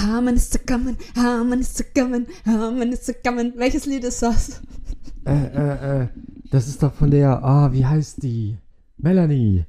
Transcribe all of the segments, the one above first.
Harmon is coming, Harmon is coming, Harmon is coming. Welches Lied ist das? Das ist doch von der, wie heißt die? Melanie.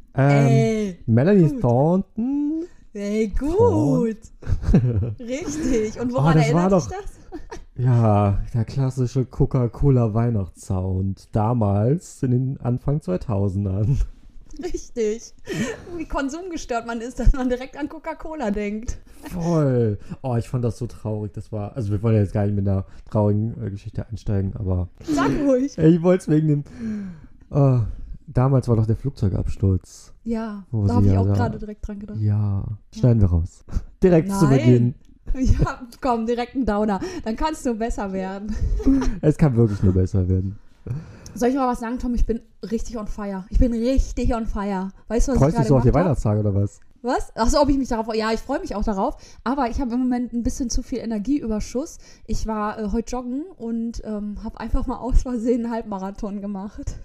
Melanie gut. Thornton. Ey, gut. Richtig. Und woran das erinnert war dich doch- das? Ja, der klassische Coca-Cola-Weihnachtssound. Damals, in den Anfang 2000ern. Richtig. Wie konsumgestört man ist, dass man direkt an Coca-Cola denkt. Voll. Oh, ich fand das so traurig. Das war, also wir wollen ja jetzt gar nicht mit einer traurigen Geschichte einsteigen, aber Sag ruhig. ich wollte es wegen dem, damals war doch der Flugzeugabsturz. Ja, Wo da habe sie ich ja auch da- gerade direkt dran gedacht. Ja, schneiden wir raus. Direkt zu Nein. Beginn. Ja, komm, direkt ein Downer. Dann kann es nur besser werden. Es kann wirklich nur besser werden. Soll ich mal was sagen, Tom? Ich bin richtig on fire. Ich bin richtig on fire. Weißt du, was Freust ich du dich gerade so auf die gemacht habe? Weihnachtstage oder was? Was? Achso, ob ich mich darauf... Ja, ich freue mich auch darauf. Aber ich habe im Moment ein bisschen zu viel Energieüberschuss. Ich war heute joggen und habe einfach mal aus Versehen einen Halbmarathon gemacht.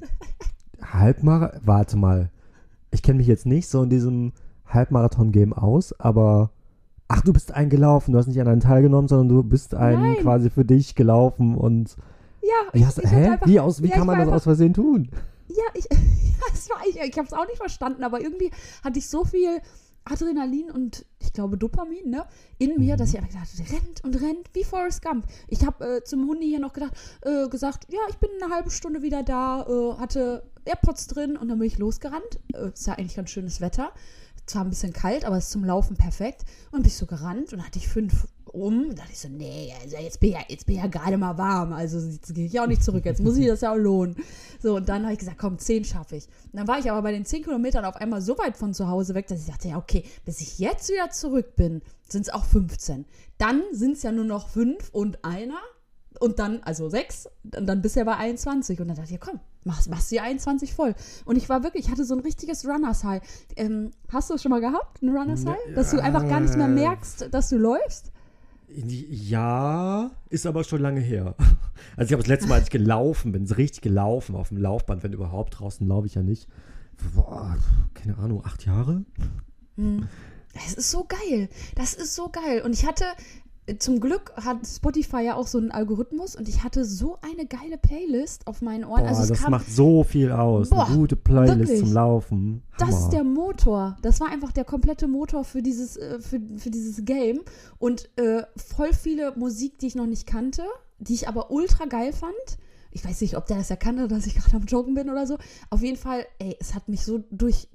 Warte mal. Ich kenne mich jetzt nicht so in diesem Halbmarathon-Game aus, aber... Ach, du bist einen gelaufen. Du hast nicht an einen teilgenommen, sondern du bist einen Nein. quasi für dich gelaufen und... Ja, Wie hab einfach- Wie Ja, kann ich man war das einfach- aus Versehen tun? Ja, ich habe es auch nicht verstanden, aber irgendwie hatte ich so viel Adrenalin und ich glaube Dopamin, ne, in mir, dass ich einfach gedacht habe, rennt und rennt wie Forrest Gump. Ich habe zum Hundi hier noch gesagt, ja, ich bin eine halbe Stunde wieder da, hatte AirPods drin und dann bin ich losgerannt. Ist ja eigentlich ganz schönes Wetter. Zwar ein bisschen kalt, aber ist zum Laufen perfekt. Und bin ich so gerannt und hatte ich 5 um. Da dachte ich so, nee, also jetzt bin ich ja gerade mal warm. Also jetzt gehe ich auch nicht zurück. Jetzt muss ich das ja auch lohnen. So, und dann habe ich gesagt, komm, 10 schaffe ich. Und dann war ich aber bei den 10 Kilometern auf einmal so weit von zu Hause weg, dass ich dachte, ja, okay, bis ich jetzt wieder zurück bin, sind es auch 15. Dann sind es ja nur noch 5 und einer. Und dann, also 6, und dann bisher bei 21. Und dann dachte ich, ja, komm, machst du die 21 voll. Und ich war wirklich, ich hatte so ein richtiges Runners High. Hast du es schon mal gehabt, ein Runners High? Dass du einfach gar nicht mehr merkst, dass du läufst? Ja, ist aber schon lange her. Also ich habe das letzte Mal, als ich gelaufen bin, so richtig gelaufen auf dem Laufband, wenn überhaupt, draußen laufe ich ja nicht. Boah, keine Ahnung, 8 Jahre? Das ist so geil. Das ist so geil. Und ich hatte, zum Glück hat Spotify ja auch so einen Algorithmus und ich hatte so eine geile Playlist auf meinen Ohren. Boah, Also es das kam, macht so viel aus. Boah, Eine gute Playlist wirklich. zum Laufen. das Hammer. ist der Motor. Das war einfach der komplette Motor für dieses, für dieses Game. Und voll viele Musik, die ich noch nicht kannte, die ich aber ultra geil fand. Ich weiß nicht, ob der das erkannt hat, dass ich gerade am Joggen bin oder so. Auf jeden Fall, ey, es hat mich so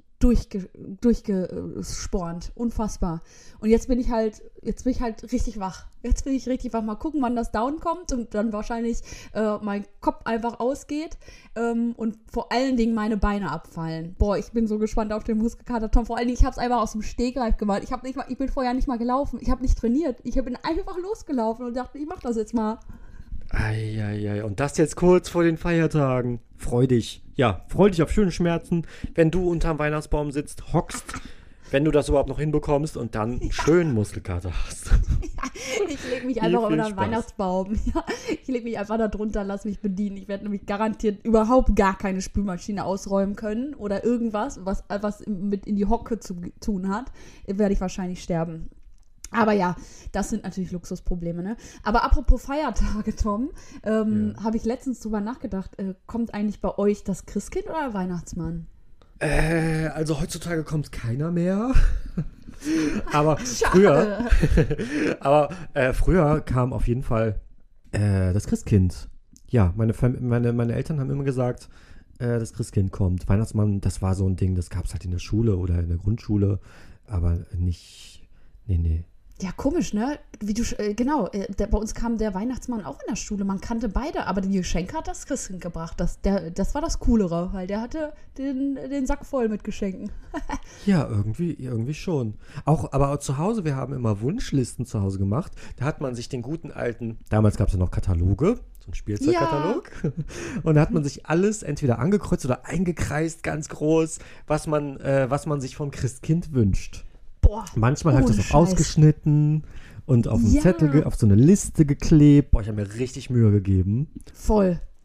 durchgespornt. Unfassbar. Und jetzt bin ich halt richtig wach. Jetzt bin ich richtig wach. Mal gucken, wann das Down kommt und dann wahrscheinlich mein Kopf einfach ausgeht und vor allen Dingen meine Beine abfallen. Boah, ich bin so gespannt auf den Muskelkater, Tom. Vor allen Dingen, ich habe es einfach aus dem Stegreif gemacht. Ich bin vorher nicht mal gelaufen. Ich habe nicht trainiert. Ich bin einfach losgelaufen und dachte, ich mach das jetzt mal. Eieiei, und das jetzt kurz vor den Feiertagen. Freu dich. Ja, freu dich auf schöne Schmerzen, wenn du unterm Weihnachtsbaum sitzt, hockst, wenn du das überhaupt noch hinbekommst und dann einen schönen Muskelkater hast. Ich lege mich Viel, einfach viel unter den Spaß. Weihnachtsbaum. Ja, ich lege mich einfach da drunter, lass mich bedienen. Ich werde nämlich garantiert überhaupt gar keine Spülmaschine ausräumen können oder irgendwas, was mit in die Hocke zu tun hat, werde ich wahrscheinlich sterben. Aber ja, das sind natürlich Luxusprobleme, ne? Aber apropos Feiertage, Tom, habe ich letztens drüber nachgedacht, kommt eigentlich bei euch das Christkind oder der Weihnachtsmann? Also heutzutage kommt keiner mehr. Aber Schade. früher kam auf jeden Fall das Christkind. Ja, meine Eltern haben immer gesagt, das Christkind kommt. Weihnachtsmann, das war so ein Ding, das gab es halt in der Schule oder in der Grundschule, aber nicht, nee. Ja, komisch, ne? Genau, bei uns kam der Weihnachtsmann auch in der Schule. Man kannte beide, aber die Geschenke hat das Christkind gebracht. Das war das Coolere, weil der hatte den Sack voll mit Geschenken. Ja, irgendwie schon. Aber auch zu Hause, wir haben immer Wunschlisten zu Hause gemacht. Da hat man sich den guten alten, damals gab es ja noch Kataloge, so ein Spielzeugkatalog. Ja. Und da hat man sich alles entweder angekreuzt oder eingekreist, ganz groß, was man sich vom Christkind wünscht. Boah, Manchmal habe ich das ohne auch Scheiß. ausgeschnitten und auf einen Ja. Zettel, auf so eine Liste geklebt. Boah, ich habe mir richtig Mühe gegeben. Voll.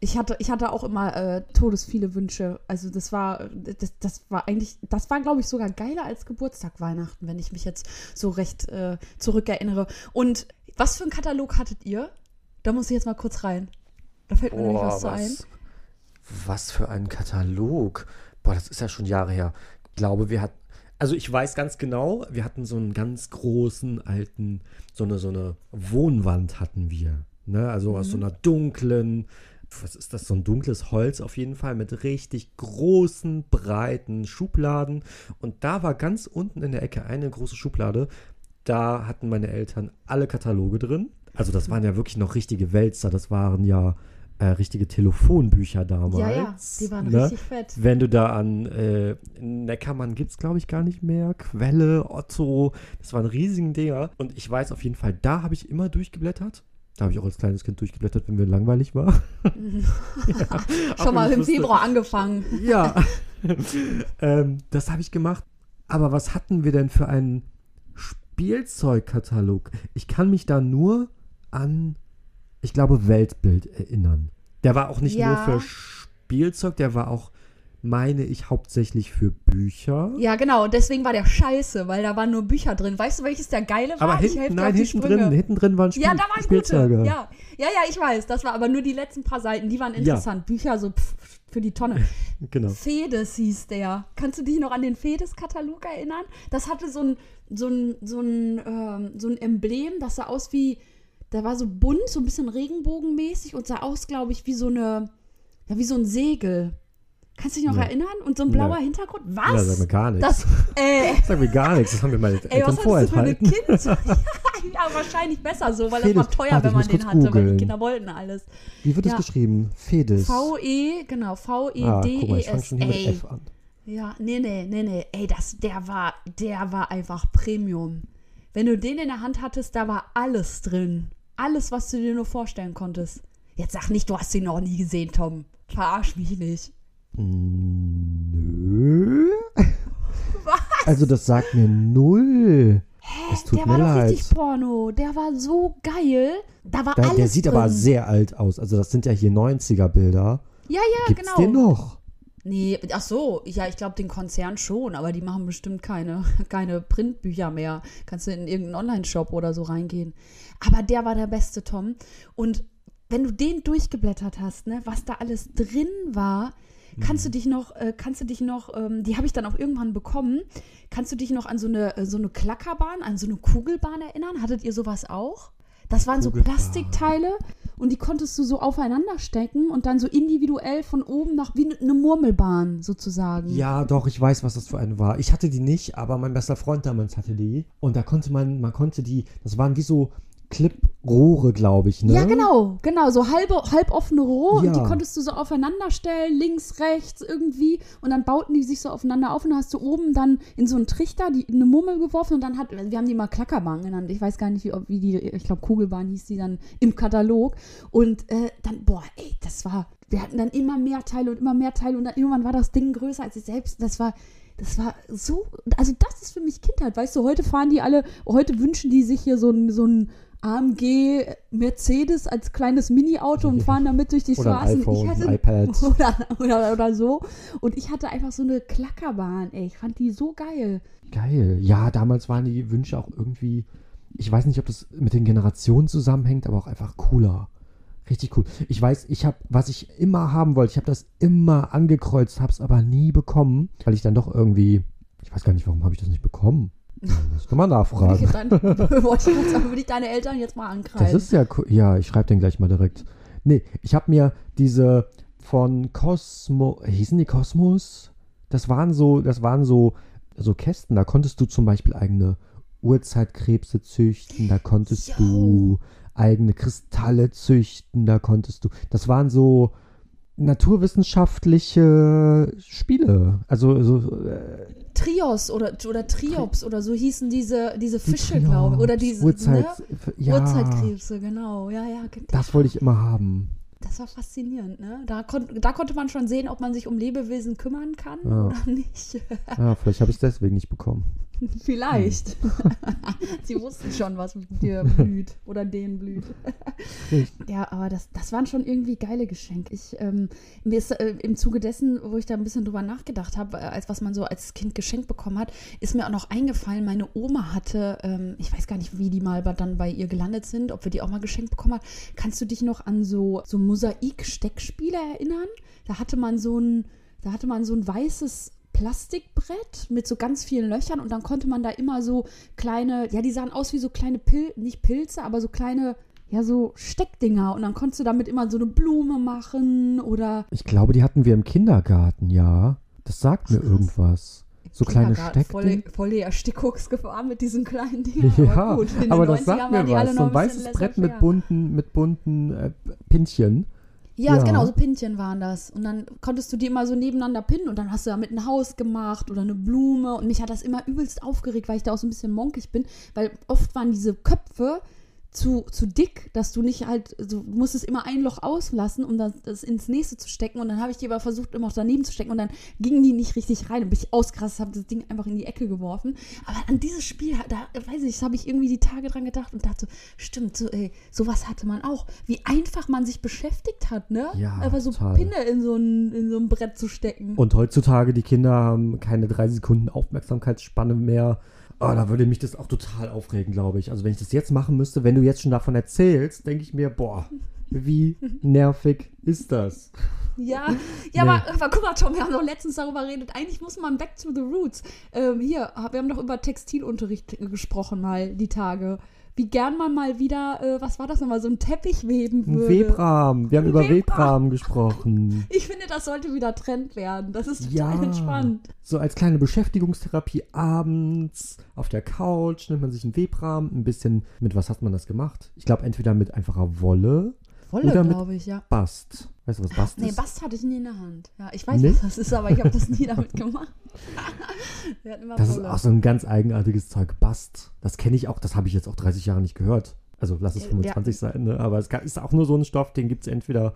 Ich hatte auch immer todesviele Wünsche. Also das war glaube ich, sogar geiler als Geburtstag, Weihnachten, wenn ich mich jetzt so recht zurückerinnere. Und was für einen Katalog hattet ihr? Da muss ich jetzt mal kurz rein. Da fällt mir nämlich was zu ein. Was für ein Katalog. Boah, das ist ja schon Jahre her. Ich glaube, also ich weiß ganz genau, wir hatten so einen ganz großen alten, so eine Wohnwand hatten wir. Ne? Also aus so einer dunklen, was ist das, so ein dunkles Holz auf jeden Fall mit richtig großen, breiten Schubladen. Und da war ganz unten in der Ecke eine große Schublade. Da hatten meine Eltern alle Kataloge drin. Also das waren ja wirklich noch richtige Wälzer. Das waren ja richtige Telefonbücher damals. Ja, die waren richtig fett. Wenn du da an Neckermann gibt es, glaube ich, gar nicht mehr. Quelle, Otto, das waren riesige Dinger. Und ich weiß auf jeden Fall, da habe ich immer durchgeblättert. Da habe ich auch als kleines Kind durchgeblättert, wenn mir langweilig war. Schon mal im Februar angefangen. Ja, das habe ich gemacht. Aber was hatten wir denn für einen Spielzeugkatalog? Ich kann mich da nur an, ich glaube, Weltbild erinnern. Der war auch nicht nur für Spielzeug, der war auch, meine ich, hauptsächlich für Bücher. Ja, genau. Und deswegen war der scheiße, weil da waren nur Bücher drin. Weißt du, welches der geile war? Aber hinten drin waren Ja, da waren Spielzeuge. gute. Ja, ich weiß. Das war aber nur die letzten paar Seiten. Die waren interessant. Ja. Bücher so für die Tonne. Genau. Fedes hieß der. Kannst du dich noch an den Fedes-Katalog erinnern? Das hatte so ein Emblem, das sah aus wie, der war so bunt, so ein bisschen regenbogenmäßig und sah aus, glaube ich, wie so ein Segel. Kannst du dich noch erinnern? Und so ein blauer Hintergrund? Was? Ja, sag mir gar nichts. Sag mir gar nichts. Das haben wir meine Eltern vorenthalten. Was hast du für ein Kind? Ja, wahrscheinlich besser so, weil das war teuer, wenn man den hatte, googlen. weil die Kinder wollten alles. Wie wird das geschrieben? Fedes. V-E-D-E-S. Guck mal, ich fange schon hier mit F an. Ja, nee. Ey, der war einfach Premium. Wenn du den in der Hand hattest, da war alles drin. Alles, was du dir nur vorstellen konntest. Jetzt sag nicht, du hast ihn noch nie gesehen, Tom. Verarsch mich nicht. Nö. Was? Also das sagt mir null. Es tut der mir war doch leid. richtig Porno. Der war so geil. Da war alles Der sieht drin. aber sehr alt aus. Also das sind ja hier 90er-Bilder. Ja, Gibt's genau. den noch? Nee, ach so. Ja, ich glaube, den Konzern schon. Aber die machen bestimmt keine Printbücher mehr. Kannst du in irgendeinen Online-Shop oder so reingehen. Aber der war der beste, Tom. Und wenn du den durchgeblättert hast, ne, was da alles drin war, kannst du dich noch, die habe ich dann auch irgendwann bekommen, kannst du dich noch an so eine Klackerbahn, an so eine Kugelbahn erinnern? Hattet ihr sowas auch? Das waren so Plastikteile und die konntest du so aufeinander stecken und dann so individuell von oben nach, wie eine Murmelbahn sozusagen. Ja, doch, ich weiß, was das für eine war. Ich hatte die nicht, aber mein bester Freund damals hatte die. Und da konnte man konnte die, das waren wie so Clip-Rohre, glaube ich, ne? Ja, genau, so halboffene Rohre und die Ja. konntest du so aufeinander stellen, links, rechts irgendwie und dann bauten die sich so aufeinander auf und dann hast du oben dann in so einen Trichter eine Murmel geworfen und dann wir haben die mal Klackerbahn genannt, ich weiß gar nicht, wie die, ich glaube Kugelbahn hieß die dann im Katalog und dann, wir hatten dann immer mehr Teile und dann irgendwann war das Ding größer als ich selbst, das war so, also das ist für mich Kindheit, weißt du, heute wünschen die sich hier so ein AMG Mercedes als kleines Mini-Auto und fahren damit durch die Straßen. Oder ein iPhone, ein iPad. Oder so. Und ich hatte einfach so eine Klackerbahn, ey. Ich fand die so geil. Geil. Ja, damals waren die Wünsche auch irgendwie, ich weiß nicht, ob das mit den Generationen zusammenhängt, aber auch einfach cooler. Richtig cool. Ich weiß, was ich immer haben wollte, ich habe das immer angekreuzt, habe es aber nie bekommen, weil ich dann doch irgendwie, ich weiß gar nicht, warum habe ich das nicht bekommen. Das kann man nachfragen. Würde ich deine Eltern jetzt mal ankreiden. Das ist ja cool. Ja, ich schreibe den gleich mal direkt. Nee, ich habe mir diese von hießen die Kosmos? Das waren so Kästen, da konntest du zum Beispiel eigene Urzeitkrebse züchten, da konntest du eigene Kristalle züchten, das waren so naturwissenschaftliche Spiele, Trios oder Triops oder so hießen diese Fische, glaube ich. Oder diese Urzeitkrebse, genau. Ja, das wollte ich immer haben. Das war faszinierend, ne? Da konnte man schon sehen, ob man sich um Lebewesen kümmern kann oder nicht. Ja, vielleicht habe ich es deswegen nicht bekommen. Vielleicht. Sie wussten schon, was dir blüht oder denen blüht. Ja, aber das waren schon irgendwie geile Geschenke. Mir ist im Zuge dessen, wo ich da ein bisschen drüber nachgedacht habe, als was man so als Kind geschenkt bekommen hat, ist mir auch noch eingefallen, meine Oma hatte, ich weiß gar nicht, wie die mal dann bei ihr gelandet sind, ob wir die auch mal geschenkt bekommen haben. Kannst du dich noch an so Mosaik-Steckspiele erinnern? Da hatte man so ein weißes Plastikbrett mit so ganz vielen Löchern und dann konnte man da immer so kleine, ja, die sahen aus wie so kleine nicht Pilze, aber so kleine, ja, so Steckdinger und dann konntest du damit immer so eine Blume machen oder... Ich glaube, die hatten wir im Kindergarten, ja. Das sagt mir irgendwas. So kleine Steckdinger. Voll die Erstickungsgefahr mit diesen kleinen Dingen. Ja, aber das sagt mir was. So ein weißes Brett mit bunten Pinchen. Ja, genau, so Pinchen waren das. Und dann konntest du die immer so nebeneinander pinnen und dann hast du damit ein Haus gemacht oder eine Blume. Und mich hat das immer übelst aufgeregt, weil ich da auch so ein bisschen monkig bin, weil oft waren diese Köpfe zu dick, dass du nicht halt, du musstest immer ein Loch auslassen, um das ins nächste zu stecken und dann habe ich die aber versucht, immer auch daneben zu stecken und dann gingen die nicht richtig rein und bin ich ausgerastet, habe das Ding einfach in die Ecke geworfen. Aber an dieses Spiel, da weiß ich, habe ich irgendwie die Tage dran gedacht und dachte so, stimmt, sowas hatte man auch. Wie einfach man sich beschäftigt hat, ne? Ja, einfach so total. Pinne in so ein Brett zu stecken. Und heutzutage, die Kinder haben keine 3 Sekunden Aufmerksamkeitsspanne mehr. Oh, da würde mich das auch total aufregen, glaube ich. Also wenn ich das jetzt machen müsste, wenn du jetzt schon davon erzählst, denke ich mir, boah, wie nervig ist das? Ja, Nee. aber guck mal, Tom, wir haben doch letztens darüber geredet, eigentlich muss man back to the roots. Wir haben doch über Textilunterricht gesprochen mal, die Tage. Wie gern man mal wieder, was war das nochmal, so einen Teppich weben würde. Ein Webrahmen. Wir haben über Webrahmen gesprochen. Ich finde, das sollte wieder Trend werden. Das ist total Ja, entspannt. so als kleine Beschäftigungstherapie abends auf der Couch nimmt man sich einen Webrahmen, ein bisschen, mit was hat man das gemacht? Ich glaube, entweder mit einfacher Wolle Wolle, oder mit glaube ich, ja. Bast. Weißt du, was Bast ist? Nee, Bast hatte ich nie in der Hand. Ja, ich weiß, Nee? was das ist, aber ich habe das nie damit gemacht. Wir hatten immer Das ist Wolle. auch so ein ganz eigenartiges Zeug. Bast. Das kenne ich auch, das habe ich jetzt auch 30 Jahre nicht gehört. Also lass es 25 sein, ne? Aber es ist auch nur so ein Stoff, den gibt es entweder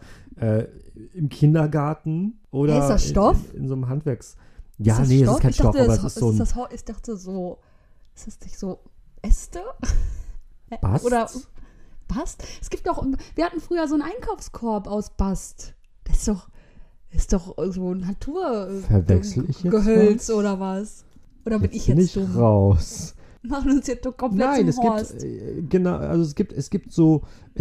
im Kindergarten oder Hey, ist das Stoff? In so einem Handwerks... Ja, das nee, es Stoff? ist kein Ich dachte, Stoff, aber es ist so ein ich dachte so, ist das nicht so Äste? Bast. Oder Bast? Es gibt doch, wir hatten früher so einen Einkaufskorb aus Bast. Das ist doch so Verwechsel ich jetzt Naturgehölz was? oder was? Oder bin ich bin jetzt ich dumm? raus. Machen uns jetzt doch komplett Nein, zum Horst. genau, also es gibt so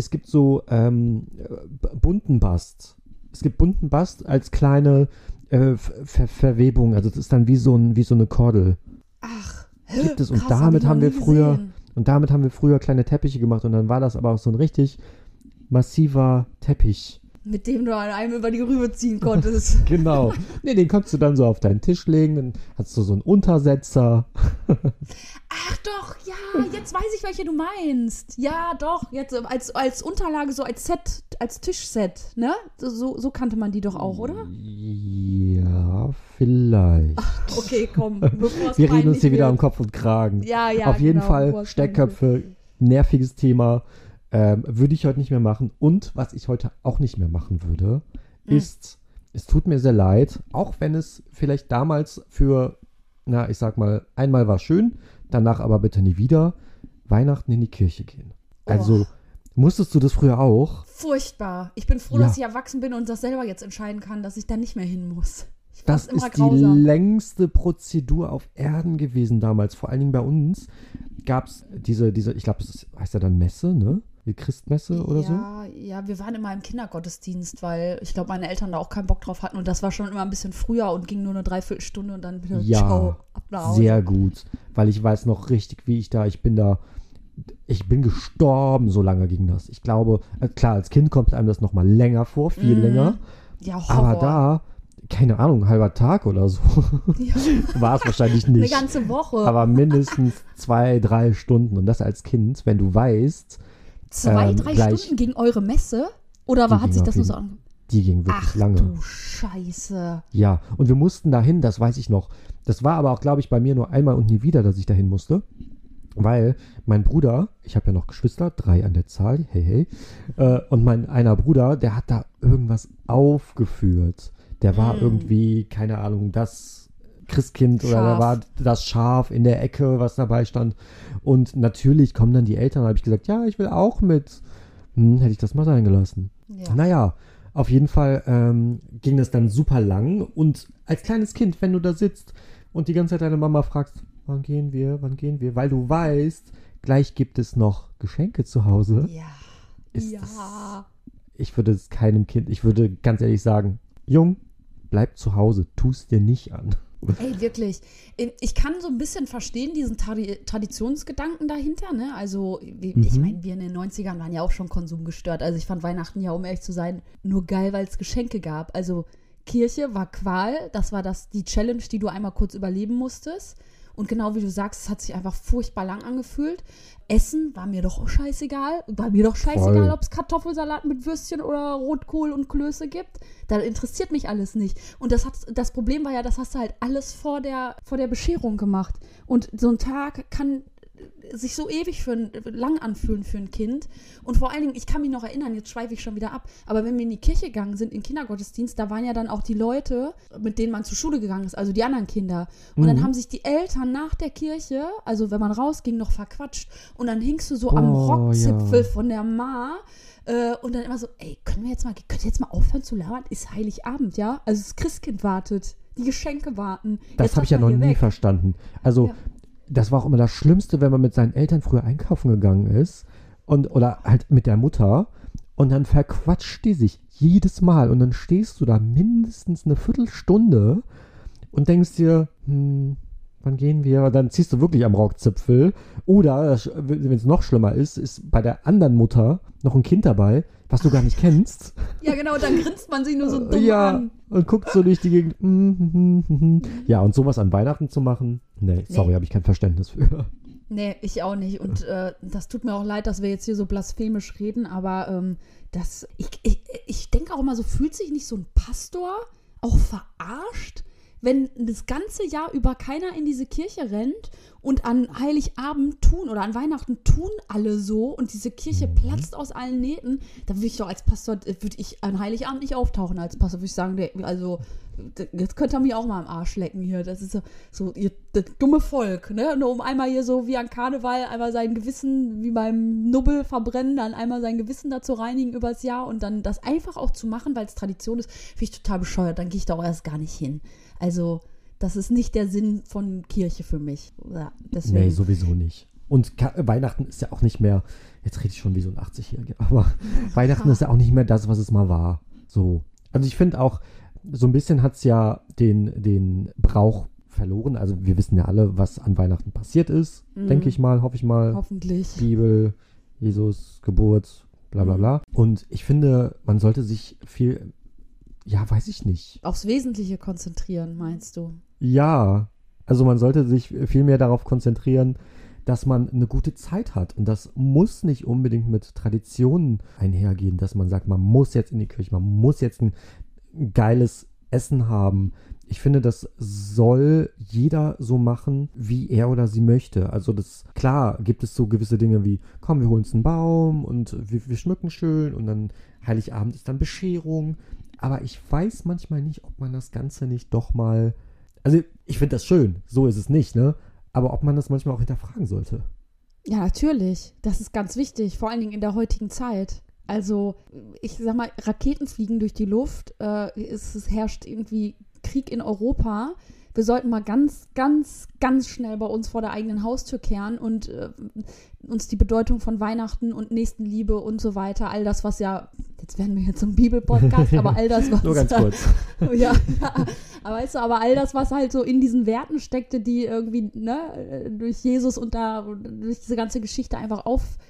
bunten Bast. Es gibt bunten Bast als kleine Verwebung. Also das ist dann wie so eine Kordel. Ach, Gibt es. Und krass, hab damit ich noch haben wir nie früher gesehen. Und damit haben wir früher kleine Teppiche gemacht und dann war das aber auch so ein richtig massiver Teppich. Mit dem du an einem über die Rübe ziehen konntest. Genau. Nee, den konntest du dann so auf deinen Tisch legen, dann hast du so einen Untersetzer. Ach doch, ja, jetzt weiß ich, welche du meinst. Ja, doch, jetzt als Unterlage, so als Set, als Tischset, ne? So kannte man die doch auch, oder? Ja, vielleicht. Okay, komm. bevor es Wir reden uns peinlich hier wieder wird. um Kopf und Kragen. Ja, Auf jeden genau, bevor Fall es peinlich Steckköpfe, nerviges Thema. Würde ich heute nicht mehr machen. Und was ich heute auch nicht mehr machen würde, ist, es tut mir sehr leid, auch wenn es vielleicht damals für, ich sag mal, einmal war schön, danach aber bitte nie wieder, Weihnachten in die Kirche gehen. Also, musstest du das früher auch? Furchtbar. Ich bin froh, Ja. dass ich erwachsen bin und das selber jetzt entscheiden kann, dass ich da nicht mehr hin muss. Ich Das fand's immer ist die grausam. längste Prozedur auf Erden gewesen damals. Vor allen Dingen bei uns gab es diese, ich glaube, das heißt ja dann Messe, ne? Die Christmesse oder so. Ja, wir waren immer im Kindergottesdienst, weil ich glaube, meine Eltern da auch keinen Bock drauf hatten und das war schon immer ein bisschen früher und ging nur eine Dreiviertelstunde und dann wieder ciao, ab nach Hause. Sehr gut. Weil ich weiß noch richtig, ich bin gestorben, so lange ging das. Ich glaube, klar, als Kind kommt einem das noch mal länger vor, viel länger. Ja, Horror. Aber da, keine Ahnung, ein halber Tag oder so, Ja. war es wahrscheinlich Eine nicht. ganze Woche. Aber mindestens 2-3 Stunden. Und das als Kind, wenn du weißt, 2-3 gleich- Stunden gegen eure Messe? Oder Die hat ging sich auf das nur jeden- so an? die ging wirklich Ach lange. du Scheiße. Ja, und wir mussten dahin, das weiß ich noch. Das war aber auch, glaube ich, bei mir nur einmal und nie wieder, dass ich dahin musste. Weil mein Bruder, ich habe ja noch Geschwister, 3 an der Zahl, hey, und mein einer Bruder, der hat da irgendwas aufgeführt. Der war irgendwie, keine Ahnung, das Christkind oder da war das Schaf in der Ecke, was dabei stand. Und natürlich kommen dann die Eltern, da habe ich gesagt, ja, ich will auch mit. Hätte ich das mal sein gelassen. Ja. Naja, auf jeden Fall ging das dann super lang. Und als kleines Kind, wenn du da sitzt und die ganze Zeit deine Mama fragst, wann gehen wir, weil du weißt, gleich gibt es noch Geschenke zu Hause. Ja. Ich würde es keinem Kind, ich würde ganz ehrlich sagen, Jung, bleib zu Hause, tu es dir nicht an. Ey, wirklich. Ich kann so ein bisschen verstehen, diesen Traditionsgedanken dahinter, ne? Also, ich meine, wir in den 90ern waren ja auch schon konsumgestört. Also, ich fand Weihnachten ja, um ehrlich zu sein, nur geil, weil es Geschenke gab. Also, Kirche war Qual. Das war die Challenge, die du einmal kurz überleben musstest. Und genau wie du sagst, es hat sich einfach furchtbar lang angefühlt. Essen war mir doch auch scheißegal. War mir doch scheißegal, ob es Kartoffelsalat mit Würstchen oder Rotkohl und Klöße gibt. Da interessiert mich alles nicht. Und das Problem war ja, das hast du halt alles vor der Bescherung gemacht. Und so ein Tag kann sich so ewig lang anfühlen für ein Kind. Und vor allen Dingen, ich kann mich noch erinnern, jetzt schweife ich schon wieder ab, aber wenn wir in die Kirche gegangen sind, in den Kindergottesdienst, da waren ja dann auch die Leute, mit denen man zur Schule gegangen ist, also die anderen Kinder. Und dann haben sich die Eltern nach der Kirche, also wenn man rausging, noch verquatscht. Und dann hingst du so am Rockzipfel von der Ma und dann immer so, ey, könnt ihr jetzt mal aufhören zu labern? Ist Heiligabend, ja? Also das Christkind wartet, die Geschenke warten. Das habe ich ja noch nie verstanden. Also das war auch immer das Schlimmste, wenn man mit seinen Eltern früher einkaufen gegangen ist oder halt mit der Mutter und dann verquatscht die sich jedes Mal und dann stehst du da mindestens eine Viertelstunde und denkst dir, wann gehen wir? Und dann ziehst du wirklich am Rockzipfel oder, wenn es noch schlimmer ist bei der anderen Mutter noch ein Kind dabei, was du gar nicht kennst. Ja, genau, dann grinst man sich nur so dumm an. Und guckt so durch die Gegend. Ja, und sowas an Weihnachten zu machen, sorry, habe ich kein Verständnis für. Nee, ich auch nicht. Und das tut mir auch leid, dass wir jetzt hier so blasphemisch reden, aber ich denke auch immer so, fühlt sich nicht so ein Pastor auch verarscht, wenn das ganze Jahr über keiner in diese Kirche rennt und an Heiligabend oder an Weihnachten tun alle so und diese Kirche platzt aus allen Nähten, dann würde ich doch als Pastor, würde ich an Heiligabend nicht auftauchen als Pastor, würde ich sagen, also jetzt könnt ihr mich auch mal am Arsch lecken hier, das ist so das dumme Volk, ne, nur um einmal hier so wie an Karneval einmal sein Gewissen, wie beim Nubbel verbrennen, dann einmal sein Gewissen dazu reinigen übers Jahr und dann das einfach auch zu machen, weil es Tradition ist, finde ich total bescheuert, dann gehe ich da auch erst gar nicht hin. Also, das ist nicht der Sinn von Kirche für mich. Ja, deswegen. Nee, sowieso nicht. Und Weihnachten ist ja auch nicht mehr, jetzt rede ich schon wie so ein 80-Jähriger, aber Weihnachten ist ja auch nicht mehr das, was es mal war. So. Also ich finde auch, so ein bisschen hat es ja den Brauch verloren. Also wir wissen ja alle, was an Weihnachten passiert ist, denke ich mal, hoffe ich mal. Hoffentlich. Bibel, Jesus, Geburt, bla bla bla. Und ich finde, man sollte sich viel... Ja, weiß ich nicht. Aufs Wesentliche konzentrieren, meinst du? Ja, also man sollte sich viel mehr darauf konzentrieren, dass man eine gute Zeit hat. Und das muss nicht unbedingt mit Traditionen einhergehen, dass man sagt, man muss jetzt in die Kirche, man muss jetzt ein geiles Essen haben. Ich finde, das soll jeder so machen, wie er oder sie möchte. Also klar gibt es so gewisse Dinge wie, komm, wir holen uns einen Baum und wir schmücken schön und dann Heiligabend ist dann Bescherung. Aber ich weiß manchmal nicht, ob man das Ganze nicht doch mal, also ich finde das schön, so ist es nicht, ne? Aber ob man das manchmal auch hinterfragen sollte. Ja, natürlich. Das ist ganz wichtig, vor allen Dingen in der heutigen Zeit. Also, ich sag mal, Raketen fliegen durch die Luft, es herrscht irgendwie Krieg in Europa. Wir sollten mal ganz, ganz, ganz schnell bei uns vor der eigenen Haustür kehren und uns die Bedeutung von Weihnachten und Nächstenliebe und so weiter, all das, was ja, jetzt werden wir hier zum Bibelpodcast, aber all das, was... Nur ganz kurz. Ja, aber weißt du, aber all das, was halt so in diesen Werten steckte, die irgendwie, ne, durch Jesus und durch diese ganze Geschichte einfach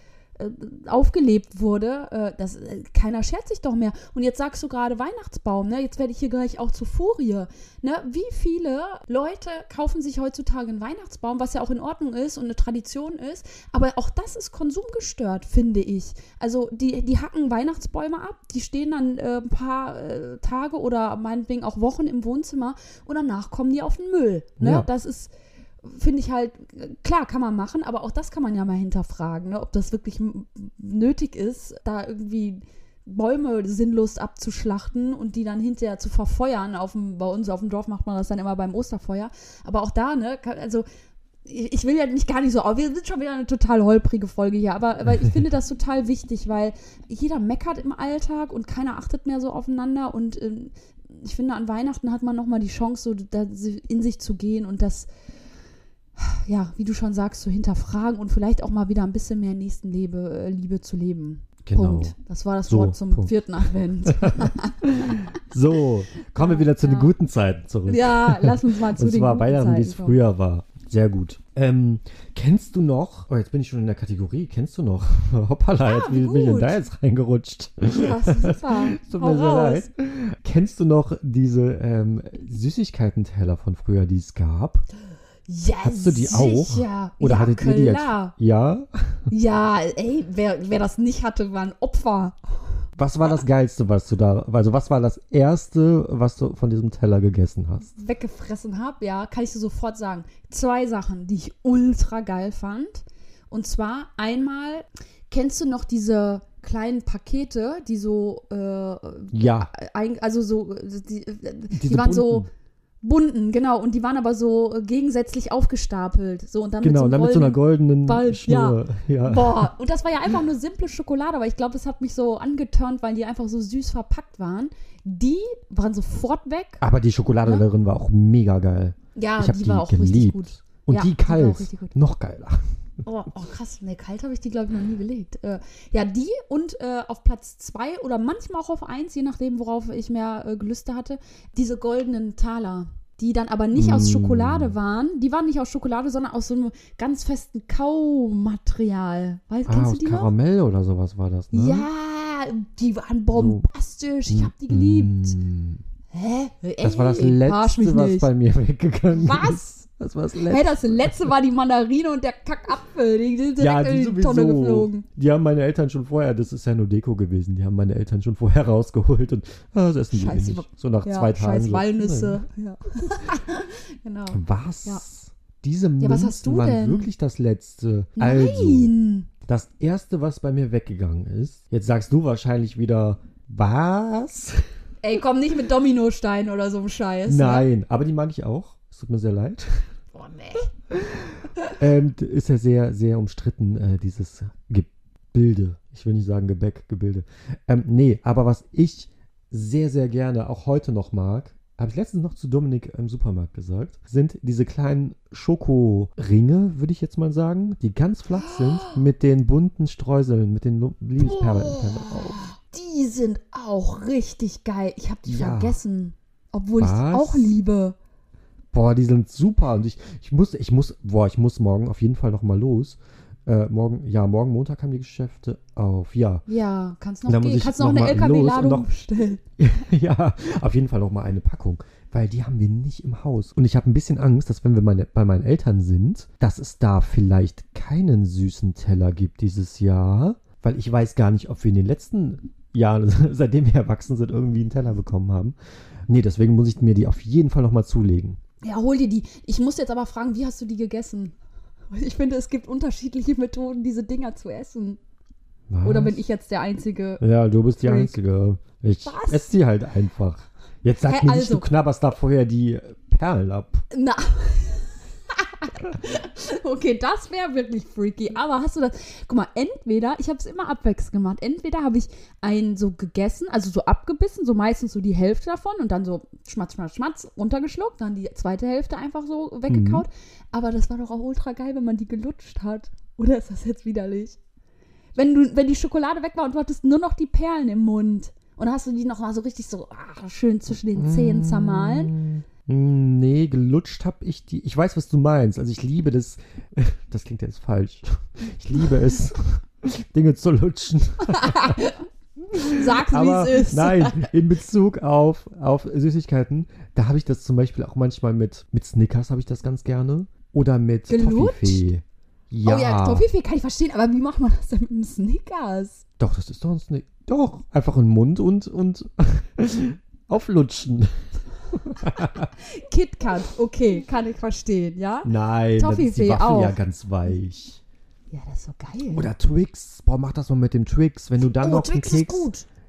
aufgelebt wurde, keiner schert sich doch mehr. Und jetzt sagst du gerade Weihnachtsbaum, ne? Jetzt werde ich hier gleich auch zur Furie. Ne? Wie viele Leute kaufen sich heutzutage einen Weihnachtsbaum, was ja auch in Ordnung ist und eine Tradition ist, aber auch das ist konsumgestört, finde ich. Also die hacken Weihnachtsbäume ab, die stehen dann ein paar Tage oder meinetwegen auch Wochen im Wohnzimmer und danach kommen die auf den Müll. Ne? Ja. Das ist, finde ich halt, klar, kann man machen, aber auch das kann man ja mal hinterfragen, ne? Ob das wirklich nötig ist, da irgendwie Bäume sinnlos abzuschlachten und die dann hinterher zu verfeuern. Bei uns auf dem Dorf macht man das dann immer beim Osterfeuer. Aber auch da, ne, also ich will ja nicht gar nicht so, wir sind schon wieder eine total holprige Folge hier, aber ich finde das total wichtig, weil jeder meckert im Alltag und keiner achtet mehr so aufeinander und ich finde, an Weihnachten hat man nochmal die Chance, so in sich zu gehen und das, ja, wie du schon sagst, zu hinterfragen und vielleicht auch mal wieder ein bisschen mehr Nächstenliebe zu leben. Genau. Punkt. Das war das Wort zum 4. Advent. So, kommen wir wieder zu den guten Zeiten zurück. Ja, lass uns mal zu den guten Zeiten. Und zwar Weihnachten, wie es früher war. Sehr gut. Kennst du noch, jetzt bin ich schon in der Kategorie, kennst du noch, hoppala, jetzt bin ich da jetzt reingerutscht. Ja, super. Tut mir sehr leid. Kennst du noch diese Süßigkeitenteller von früher, die es gab? Ja, hast du die sicher. auch? Oder ja, hattet ihr die jetzt? Ja? Ja, ey, wer das nicht hatte, war ein Opfer. Was war das Geilste, was war das Erste, was du von diesem Teller gegessen hast? Weggefressen habe, ja, kann ich dir sofort sagen. 2 Sachen, die ich ultra geil fand. Und zwar einmal, kennst du noch diese kleinen Pakete, die so, ja. Also so, die waren bunten. so bunten, genau, und die waren aber so gegensätzlich aufgestapelt. So, und dann genau, mit so einer goldenen Schnur. Ja. Boah, und das war ja einfach nur simple Schokolade, aber ich glaube, das hat mich so angeturnt, weil die einfach so süß verpackt waren. Die waren sofort weg. Aber die Schokolade darin war auch mega geil. Ja, ich die war auch geliebt. richtig gut. Und die kalt, noch geiler. Oh, krass. Ne, kalt habe ich die, glaube ich, noch nie gelegt. Ja, die und auf Platz 2 oder manchmal auch auf 1, je nachdem, worauf ich mehr Gelüste hatte, diese goldenen Taler, die dann aber nicht aus Schokolade waren. Die waren nicht aus Schokolade, sondern aus so einem ganz festen Kaumaterial. Kennst du die aus Karamell oder sowas war das, ne? Ja, die waren bombastisch. Ich habe die geliebt. Hä? Ey, das war das Letzte, was bei mir weggegangen ist. Was? Das war das Letzte. Hey, das Letzte war die Mandarine und der Kackapfel. Die sind direkt in die Tonne geflogen. Die haben meine Eltern schon vorher, das ist ja nur Deko gewesen, die haben meine Eltern schon vorher rausgeholt und das essen die nicht. So nach 2 Tagen. Scheiß Walnüsse. Ja. Genau. Was? Ja. Diese Münzen waren wirklich das Letzte. Nein. Also, das Erste, was bei mir weggegangen ist, jetzt sagst du wahrscheinlich wieder, was? Ey, komm nicht mit Dominostein oder so einem Scheiß. Nein, ja? Aber die mag ich auch. Es tut mir sehr leid. Oh, nee. Ist ja sehr, sehr umstritten, dieses Gebilde. Ich will nicht sagen Gebilde. Nee, aber was ich sehr, sehr gerne auch heute noch mag, habe ich letztens noch zu Dominik im Supermarkt gesagt, sind diese kleinen Schokoringe, würde ich jetzt mal sagen, die ganz flach sind, mit den bunten Streuseln, mit den Liebesperlen drauf. Die sind auch richtig geil. Ich habe die vergessen, obwohl ich die auch liebe. Boah, die sind super und ich muss morgen auf jeden Fall noch mal los. Morgen Montag haben die Geschäfte auf, ja. Ja, kannst noch gehen. Kannst noch eine LKW-Ladung bestellen. Ja, auf jeden Fall noch mal eine Packung, weil die haben wir nicht im Haus. Und ich habe ein bisschen Angst, dass wenn wir bei meinen Eltern sind, dass es da vielleicht keinen süßen Teller gibt dieses Jahr, weil ich weiß gar nicht, ob wir in den letzten Jahren, seitdem wir erwachsen sind, irgendwie einen Teller bekommen haben. Nee, deswegen muss ich mir die auf jeden Fall noch mal zulegen. Ja, hol dir die. Ich muss jetzt aber fragen, wie hast du die gegessen? Ich finde, es gibt unterschiedliche Methoden, diese Dinger zu essen. Was? Oder bin ich jetzt der Einzige? Ja, du bist die Einzige. Ich esse sie halt einfach. Jetzt sag mir nicht, du knabberst da vorher die Perlen ab. Na. Okay, das wäre wirklich freaky. Aber hast du das? Guck mal, entweder, ich habe es immer abwechselnd gemacht. Entweder habe ich einen so gegessen, also so abgebissen, so meistens so die Hälfte davon und dann so schmatz, schmatz, schmatz runtergeschluckt, dann die zweite Hälfte einfach so weggekaut. Aber das war doch auch ultra geil, wenn man die gelutscht hat. Oder ist das jetzt widerlich? Wenn die Schokolade weg war und du hattest nur noch die Perlen im Mund und dann hast du die noch mal so richtig so schön zwischen den Zähnen zermahlen. Nee, gelutscht habe ich die. Ich weiß, was du meinst. Also ich liebe das. Das klingt jetzt falsch. Ich liebe es, Dinge zu lutschen. Sag's, wie es ist. Nein, in Bezug auf Süßigkeiten, da habe ich das zum Beispiel auch manchmal mit Snickers habe ich das ganz gerne. Oder mit Toffifee. Ja. Oh ja, Toffifee kann ich verstehen, aber wie macht man das denn mit einem Snickers? Doch, das ist doch ein Snickers. Doch, einfach in den Mund und auflutschen. KitKat, okay, kann ich verstehen, ja? Nein, Toffifee das ist die Waffel auch. Ja ganz weich. Ja, das ist so geil. Oder Twix. Boah, mach das mal mit dem Twix. Wenn du dann noch Twix einen Keks... ist gut.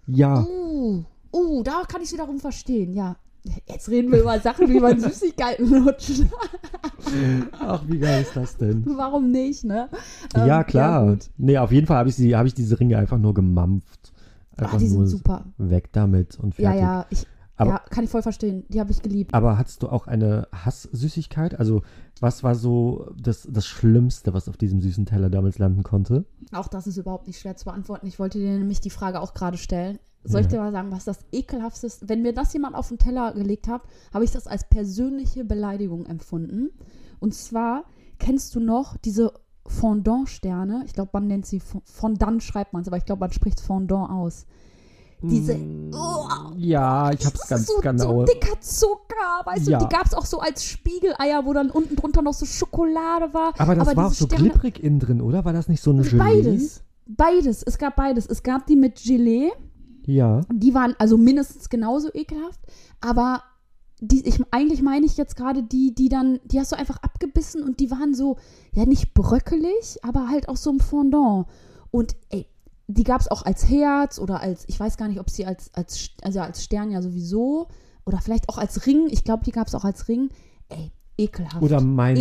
Ja. Da kann ich wiederum verstehen, ja. Jetzt reden wir über Sachen, wie man Süßigkeiten lutscht. Ach, wie geil ist das denn? Warum nicht, ne? Ja, klar. gut. Nee, auf jeden Fall habe ich diese Ringe einfach nur gemampft. Einfach die sind nur super. weg damit und fertig. Ja, kann ich voll verstehen. Die habe ich geliebt. Aber hattest du auch eine Hasssüßigkeit? Also, was war so das Schlimmste, was auf diesem süßen Teller damals landen konnte? Auch das ist überhaupt nicht schwer zu beantworten. Ich wollte dir nämlich die Frage auch gerade stellen. Soll ich dir mal sagen, was das ekelhafteste ist? Wenn mir das jemand auf den Teller gelegt hat, habe ich das als persönliche Beleidigung empfunden. Und zwar, kennst du noch diese Fondant-Sterne? Ich glaube, man nennt sie Fondant, schreibt man es, aber ich glaube, man spricht Fondant aus. Diese, ja, ich hab's ganz so, genau. So dicker Zucker, weißt du, die gab es auch so als Spiegeleier, wo dann unten drunter noch so Schokolade war. Aber das war auch so Sterne, glibberig innen drin, oder? War das nicht so eine Gelee? Beides, es gab beides. Es gab die mit Gelee. Ja. Die waren also mindestens genauso ekelhaft, aber eigentlich meine ich jetzt gerade die hast du einfach abgebissen und die waren so, ja nicht bröckelig, aber halt auch so im Fondant. Und die gab es auch als Herz oder ich weiß gar nicht, ob sie als Stern ja sowieso oder vielleicht auch als Ring. Ich glaube, die gab es auch als Ring. Ekelhaft. Oder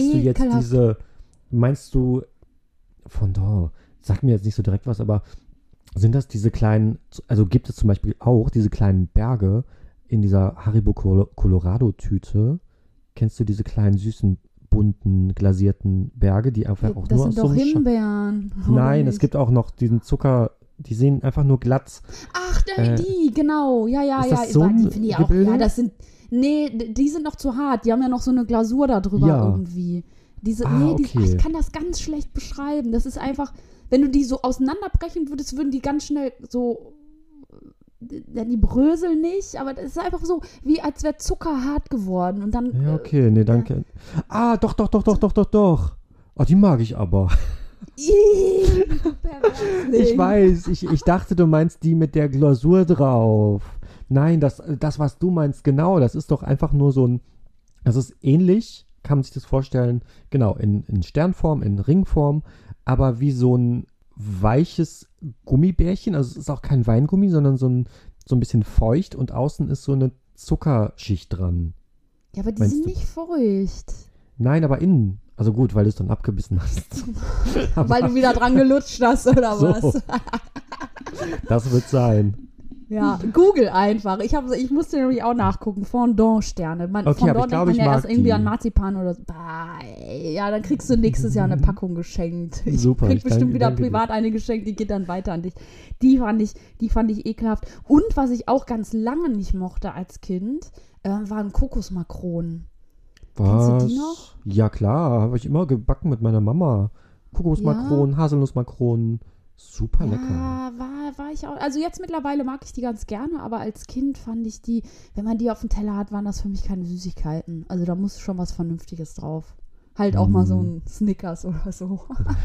meinst du Fondant? Sag mir jetzt nicht so direkt was, aber sind das diese kleinen, also gibt es zum Beispiel auch diese kleinen Berge in dieser Haribo Colorado-Tüte? Kennst du diese kleinen, süßen, bunten, glasierten Berge, die einfach auch das nur aus sind so doch einem Himbeeren. Nein, es gibt auch noch diesen Zucker, die sehen einfach nur glatt. Ach, die, genau. Ja. Ist das so ein die finde ich auch. Gebilde? Ja, die sind noch zu hart. Die haben ja noch so eine Glasur da drüber irgendwie. Ich kann das ganz schlecht beschreiben. Das ist einfach, wenn du die so auseinanderbrechen würdest, würden die ganz schnell so, die bröseln nicht, aber das ist einfach so, wie als wäre Zucker hart geworden. Und dann, ja, okay, nee, danke. Ja. Doch. Oh, die mag ich aber. Ich weiß, ich dachte, du meinst die mit der Glasur drauf. Nein, das, was du meinst, genau, das ist doch einfach nur so ein, das ist ähnlich, kann man sich das vorstellen, genau, in Sternform, in Ringform, aber wie so ein weiches Gummibärchen, also es ist auch kein Weingummi, sondern so ein bisschen feucht und außen ist so eine Zuckerschicht dran. Ja, aber die sind nicht feucht. Nein, aber innen. Also gut, weil du es dann abgebissen hast. Weil du wieder dran gelutscht hast, oder so. was? Das wird sein. Ja, Google einfach. Ich musste nämlich auch nachgucken. Fondant-Sterne. Fondant denkt man ja erst irgendwie an Marzipan oder so. Ja, dann kriegst du nächstes Jahr eine Packung geschenkt. Super. Ich krieg bestimmt wieder privat eine geschenkt, die geht dann weiter an dich. Die fand ich ekelhaft. Und was ich auch ganz lange nicht mochte als Kind, waren Kokosmakronen. Was? Kennst du die noch? Ja, klar. Habe ich immer gebacken mit meiner Mama. Kokosmakronen, Haselnussmakronen. Super lecker. Ja, war ich auch. Also jetzt mittlerweile mag ich die ganz gerne, aber als Kind fand ich die, wenn man die auf dem Teller hat, waren das für mich keine Süßigkeiten. Also da muss schon was Vernünftiges drauf. Halt auch mal so ein Snickers oder so.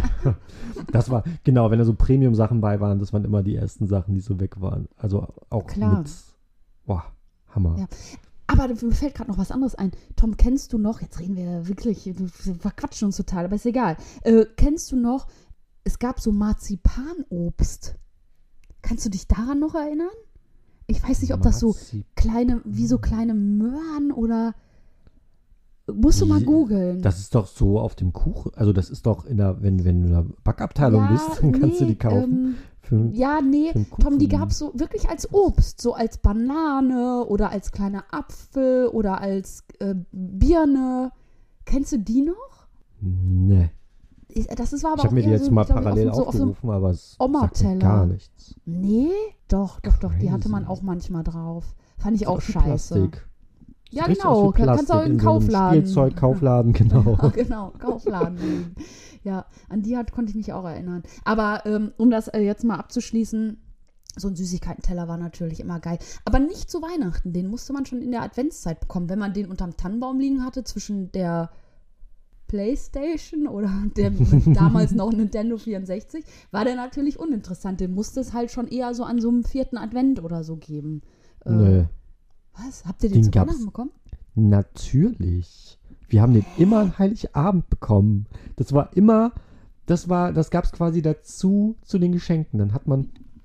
Das war, genau, wenn da so Premium-Sachen bei waren, das waren immer die ersten Sachen, die so weg waren. Also auch klar. Hammer. Ja. Aber mir fällt gerade noch was anderes ein. Tom, kennst du noch, jetzt reden wir wirklich, wir verquatschen uns total, aber ist egal. Kennst du noch, es gab so Marzipanobst. Kannst du dich daran noch erinnern? Ich weiß nicht, ob das so kleine Möhren oder, musst du mal googeln. Das ist doch so auf dem Kuchen, also das ist doch wenn du in der Backabteilung bist, dann kannst du die kaufen. Tom, die gab es so wirklich als Obst, so als Banane oder als kleiner Apfel oder als Birne. Kennst du die noch? Nee. Das war aber ich habe mir die jetzt so, mal parallel aufgerufen, aber es sagt mir gar nichts. Nee, doch, die hatte man auch manchmal drauf. Fand ich auch scheiße. Plastik. Ja, genau, kannst du auch in den Kaufladen. Spielzeug-Kaufladen, genau. Genau, Kaufladen. Ja, an die konnte ich mich auch erinnern. Aber um das jetzt mal abzuschließen, so ein Süßigkeitenteller war natürlich immer geil. Aber nicht zu Weihnachten, den musste man schon in der Adventszeit bekommen. Wenn man den unterm Tannenbaum liegen hatte, zwischen der PlayStation oder der damals noch Nintendo 64, war der natürlich uninteressant. Den musste es halt schon eher so an so einem 4. Advent oder so geben. Nee. Was? Habt ihr den zu Weihnachten bekommen? Natürlich. Wir haben den immer an Heiligabend bekommen. Das gab es quasi dazu zu den Geschenken. Dann hat man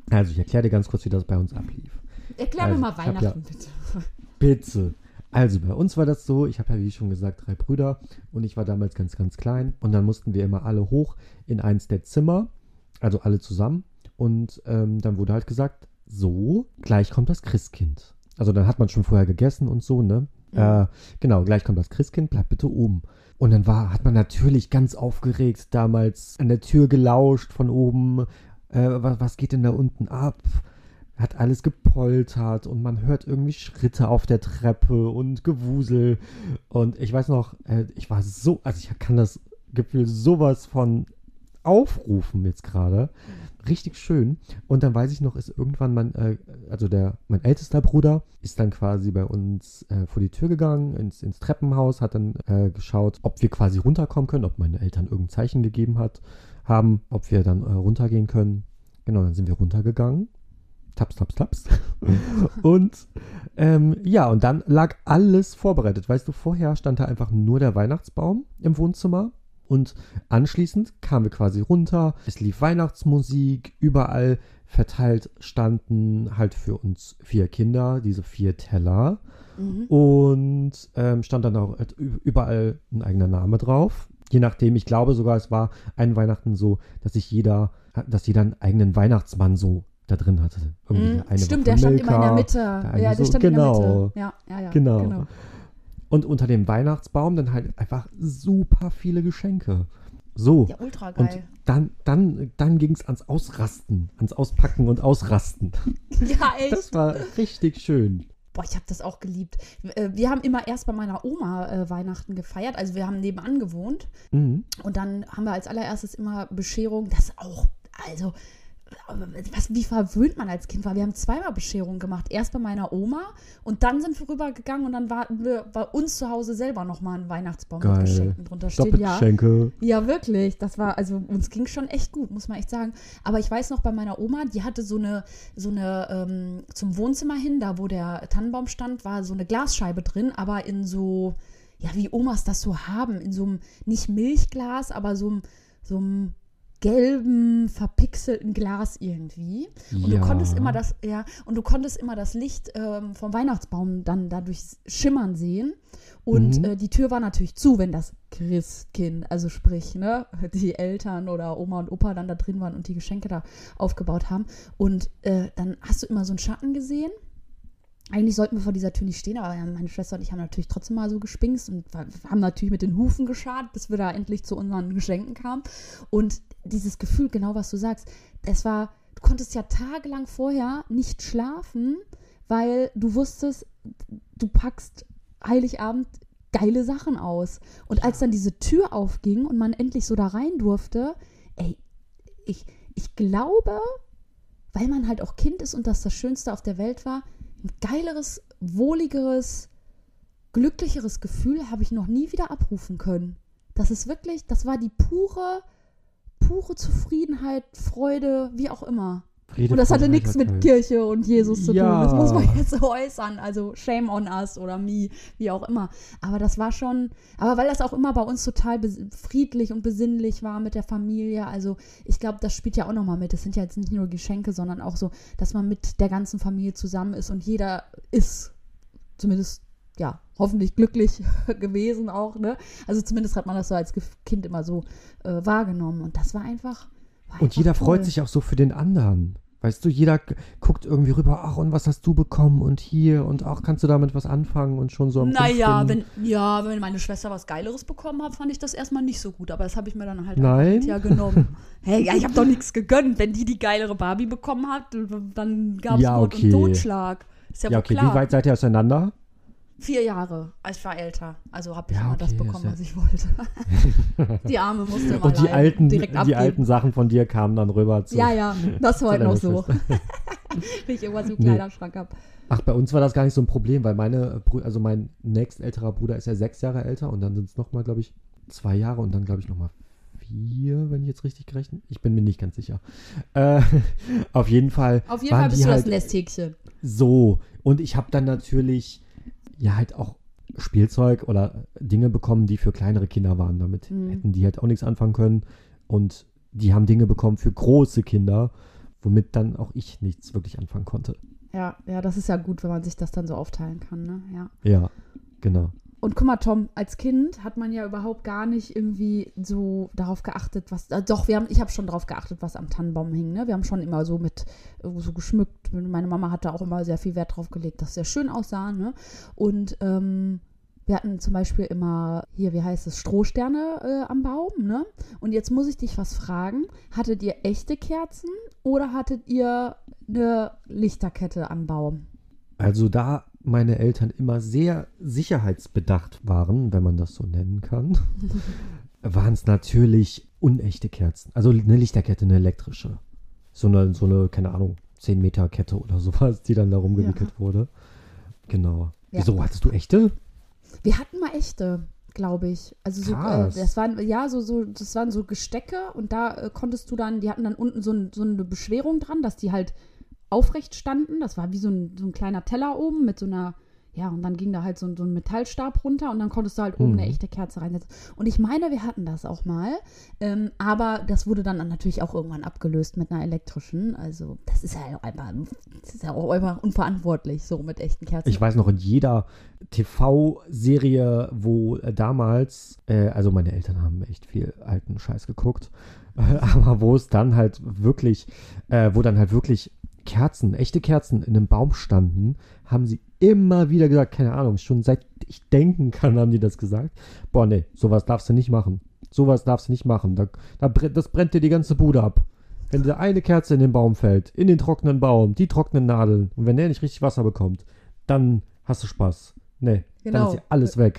Also ich erkläre dir ganz kurz, wie das bei uns ablief. Erklär mir mal Weihnachten, bitte. Bitte. Also bei uns war das so, ich habe ja wie schon gesagt 3 Brüder und ich war damals ganz, ganz klein und dann mussten wir immer alle hoch in eins der Zimmer, also alle zusammen und dann wurde halt gesagt, so, gleich kommt das Christkind. Also dann hat man schon vorher gegessen und so, ne? Genau, gleich kommt das Christkind, bleib bitte oben. Und dann hat man natürlich ganz aufgeregt damals an der Tür gelauscht von oben, was geht denn da unten ab? Hat alles gepoltert und man hört irgendwie Schritte auf der Treppe und Gewusel. Und ich weiß noch, ich kann das Gefühl sowas von aufrufen jetzt gerade. Richtig schön. Und dann weiß ich noch, ist irgendwann mein ältester Bruder ist dann quasi bei uns vor die Tür gegangen, ins Treppenhaus, hat dann geschaut, ob wir quasi runterkommen können, ob meine Eltern irgendein Zeichen gegeben haben, ob wir dann runtergehen können. Genau, dann sind wir runtergegangen. Taps, taps, taps. Und und dann lag alles vorbereitet. Weißt du, vorher stand da einfach nur der Weihnachtsbaum im Wohnzimmer. Und anschließend kamen wir quasi runter. Es lief Weihnachtsmusik. Überall verteilt standen halt für uns 4 Kinder, diese 4 Teller. Mhm. Und stand dann auch überall ein eigener Name drauf. Je nachdem, ich glaube sogar, es war ein Weihnachten so, dass jeder einen eigenen Weihnachtsmann so da drin hatte. Stimmt, der stand immer in der Mitte. Ja, der stand in der Mitte. Ja, genau. Und unter dem Weihnachtsbaum dann halt einfach super viele Geschenke. So. Ja, ultra geil. Und dann ging es ans Ausrasten, ans Auspacken und Ausrasten. Ja, echt. Das war richtig schön. Boah, ich habe das auch geliebt. Wir haben immer erst bei meiner Oma Weihnachten gefeiert. Also wir haben nebenan gewohnt. Mhm. Und dann haben wir als allererstes immer Bescherung. Das auch, also wie verwöhnt man als Kind war. Wir haben 2-mal Bescherung gemacht. Erst bei meiner Oma und dann sind wir rübergegangen und dann warten wir bei uns zu Hause selber nochmal einen Weihnachtsbaum mit Geschenken drunter stehen. Doppelgeschenke. Ja, wirklich. Das war, also uns ging schon echt gut, muss man echt sagen. Aber ich weiß noch, bei meiner Oma, die hatte so eine zum Wohnzimmer hin, da wo der Tannenbaum stand, war so eine Glasscheibe drin, aber in so, ja, wie Omas das so haben, in so einem, nicht Milchglas, aber so einem gelben, verpixelten Glas irgendwie. Und du konntest immer das Licht vom Weihnachtsbaum dann dadurch schimmern sehen. Und die Tür war natürlich zu, wenn das Christkind, also sprich, ne, die Eltern oder Oma und Opa dann da drin waren und die Geschenke da aufgebaut haben. Und dann hast du immer so einen Schatten gesehen. Eigentlich sollten wir vor dieser Tür nicht stehen, aber meine Schwester und ich haben natürlich trotzdem mal so gespinkst und haben natürlich mit den Hufen geschart, bis wir da endlich zu unseren Geschenken kamen. Und dieses Gefühl, genau was du sagst, du konntest ja tagelang vorher nicht schlafen, weil du wusstest, du packst Heiligabend geile Sachen aus. Und als dann diese Tür aufging und man endlich so da rein durfte, ich glaube, weil man halt auch Kind ist und das Schönste auf der Welt war, ein geileres, wohligeres, glücklicheres Gefühl habe ich noch nie wieder abrufen können. Das war die pure Zufriedenheit, Freude, wie auch immer. Und das hatte nichts mit Kirche und Jesus zu tun. Das muss man jetzt so äußern. Also shame on us oder me, wie auch immer. Aber das war schon, weil das auch immer bei uns total friedlich und besinnlich war mit der Familie. Also ich glaube, das spielt ja auch nochmal mit. Das sind ja jetzt nicht nur Geschenke, sondern auch so, dass man mit der ganzen Familie zusammen ist und jeder ist zumindest, ja, hoffentlich glücklich gewesen auch, ne? Also zumindest hat man das so als Kind immer so wahrgenommen. Und das war einfach und jeder cool. freut sich auch so für den anderen. Weißt du, jeder guckt irgendwie rüber, ach, und was hast du bekommen und hier und auch, kannst du damit was anfangen und schon so am Naja, wenn meine Schwester was Geileres bekommen hat, fand ich das erstmal nicht so gut, aber das habe ich mir dann halt genommen. Hey, ja, ich habe doch nichts gegönnt. Wenn die geilere Barbie bekommen hat, dann gab es Mord und Totschlag. Ist ja wohl okay. klar. Wie weit seid ihr auseinander? 4 Jahre. Ich war älter. Also habe ich immer das bekommen, was ich wollte. Die Arme musste immer und die direkt abgeben. Die alten Sachen von dir kamen dann rüber zu. Ja, das war heute noch so. Wenn ich irgendwas im Kleiderschrank habe. Ach, bei uns war das gar nicht so ein Problem, weil mein nächstälterer Bruder ist ja 6 Jahre älter und dann sind es nochmal, glaube ich, 2 Jahre und dann, glaube ich, nochmal 4, wenn ich jetzt richtig gerechnet. Ich bin mir nicht ganz sicher. Auf jeden Fall bist du das Nesthäkchen. So. Und ich habe dann natürlich ja halt auch Spielzeug oder Dinge bekommen, die für kleinere Kinder waren. Damit hätten die halt auch nichts anfangen können. Und die haben Dinge bekommen für große Kinder, womit dann auch ich nichts wirklich anfangen konnte. Ja, das ist ja gut, wenn man sich das dann so aufteilen kann, ne? Ja. Ja, genau. Und guck mal, Tom, als Kind hat man ja überhaupt gar nicht irgendwie so darauf geachtet, was. Doch, ich habe schon darauf geachtet, was am Tannenbaum hing. Ne? Wir haben schon immer so so geschmückt. Meine Mama hat da auch immer sehr viel Wert drauf gelegt, dass es sehr schön aussah. Ne? Und wir hatten zum Beispiel immer hier, wie heißt es, Strohsterne am Baum. Ne? Und jetzt muss ich dich was fragen. Hattet ihr echte Kerzen oder hattet ihr eine Lichterkette am Baum? Also da meine Eltern immer sehr sicherheitsbedacht waren, wenn man das so nennen kann, waren es natürlich unechte Kerzen. Also eine Lichterkette, eine elektrische. So eine, keine Ahnung, 10 Meter Kette oder sowas, die dann da rumgewickelt wurde. Genau. Ja. Wieso, hattest du echte? Wir hatten mal echte, glaube ich. Also so, das waren so Gestecke und da konntest du dann, die hatten dann unten so eine Beschwerung dran, dass die halt aufrecht standen. Das war wie so ein kleiner Teller oben mit so einer, ja, und dann ging da halt so ein Metallstab runter und dann konntest du halt oben eine echte Kerze reinsetzen. Und ich meine, wir hatten das auch mal, aber das wurde dann natürlich auch irgendwann abgelöst mit einer elektrischen. Also das ist ja auch einfach unverantwortlich, so mit echten Kerzen. Ich weiß noch, in jeder TV-Serie, wo damals, also meine Eltern haben echt viel alten Scheiß geguckt, aber wo dann halt wirklich echte Kerzen in einem Baum standen, haben sie immer wieder gesagt, keine Ahnung, schon seit ich denken kann, haben die das gesagt. Boah, nee, sowas darfst du nicht machen. Das brennt dir die ganze Bude ab. Wenn dir eine Kerze in den Baum fällt, in den trockenen Baum, die trockenen Nadeln, und wenn der nicht richtig Wasser bekommt, dann hast du Spaß. Nee, genau. Dann ist ja alles weg.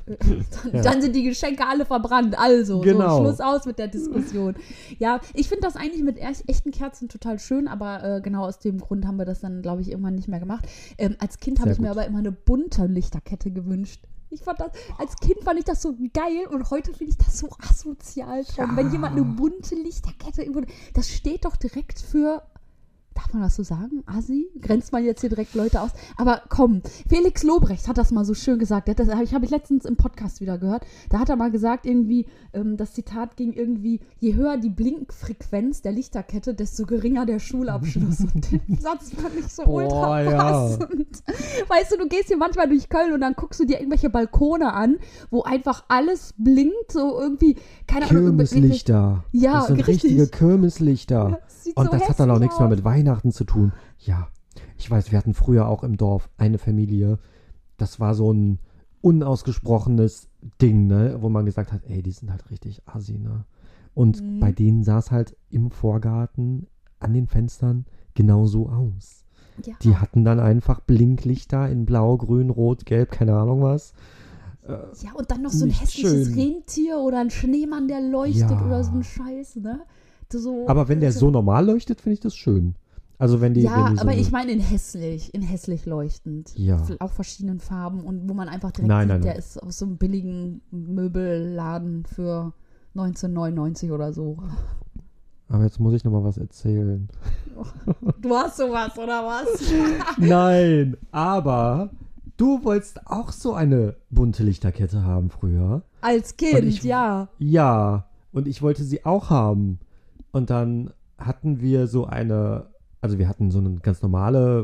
Dann sind die Geschenke alle verbrannt. Also, genau. So, Schluss aus mit der Diskussion. Ja, ich finde das eigentlich mit echten Kerzen total schön, aber genau aus dem Grund haben wir das dann, glaube ich, irgendwann nicht mehr gemacht. Als Kind habe ich mir aber immer eine bunte Lichterkette gewünscht. Als Kind fand ich das so geil und heute finde ich das so asozial. Ja. Wenn jemand eine bunte Lichterkette, das steht doch direkt für... Darf man das so sagen? Assi? Grenzt man jetzt hier direkt Leute aus? Aber komm, Felix Lobrecht hat das mal so schön gesagt. Das habe ich letztens im Podcast wieder gehört. Da hat er mal gesagt, irgendwie, das Zitat ging irgendwie, je höher die Blinkfrequenz der Lichterkette, desto geringer der Schulabschluss. Und den Satz fand ich so ultra passend. Ja. Weißt du gehst hier manchmal durch Köln und dann guckst du dir irgendwelche Balkone an, wo einfach alles blinkt, so irgendwie, keine Ahnung. Kirmeslichter. Ja, das sind richtige Kirmeslichter. Ja, und das hat dann auch nichts mehr mit Weihnachten zu tun. Ja, ich weiß, wir hatten früher auch im Dorf eine Familie, das war so ein unausgesprochenes Ding, ne, wo man gesagt hat, ey, die sind halt richtig assi, ne. Und bei denen sah es halt im Vorgarten an den Fenstern genauso aus. Ja. Die hatten dann einfach Blinklichter in Blau, Grün, Rot, Gelb, keine Ahnung was. Ja, und dann noch so ein hässliches Rentier oder ein Schneemann, der leuchtet oder so ein Scheiß, ne? So, aber wenn der so normal leuchtet, finde ich das schön. Also wenn die, ja, wenn die so aber ich meine in hässlich leuchtend. Ja. Auch verschiedenen Farben und wo man einfach direkt sieht, der ist aus so einem billigen Möbelladen für 1999 oder so. Aber jetzt muss ich noch mal was erzählen. Du hast sowas, oder was? Nein, aber du wolltest auch so eine bunte Lichterkette haben früher. Als Kind, ja. Ja, und ich wollte sie auch haben. Und dann hatten wir so eine ganz normale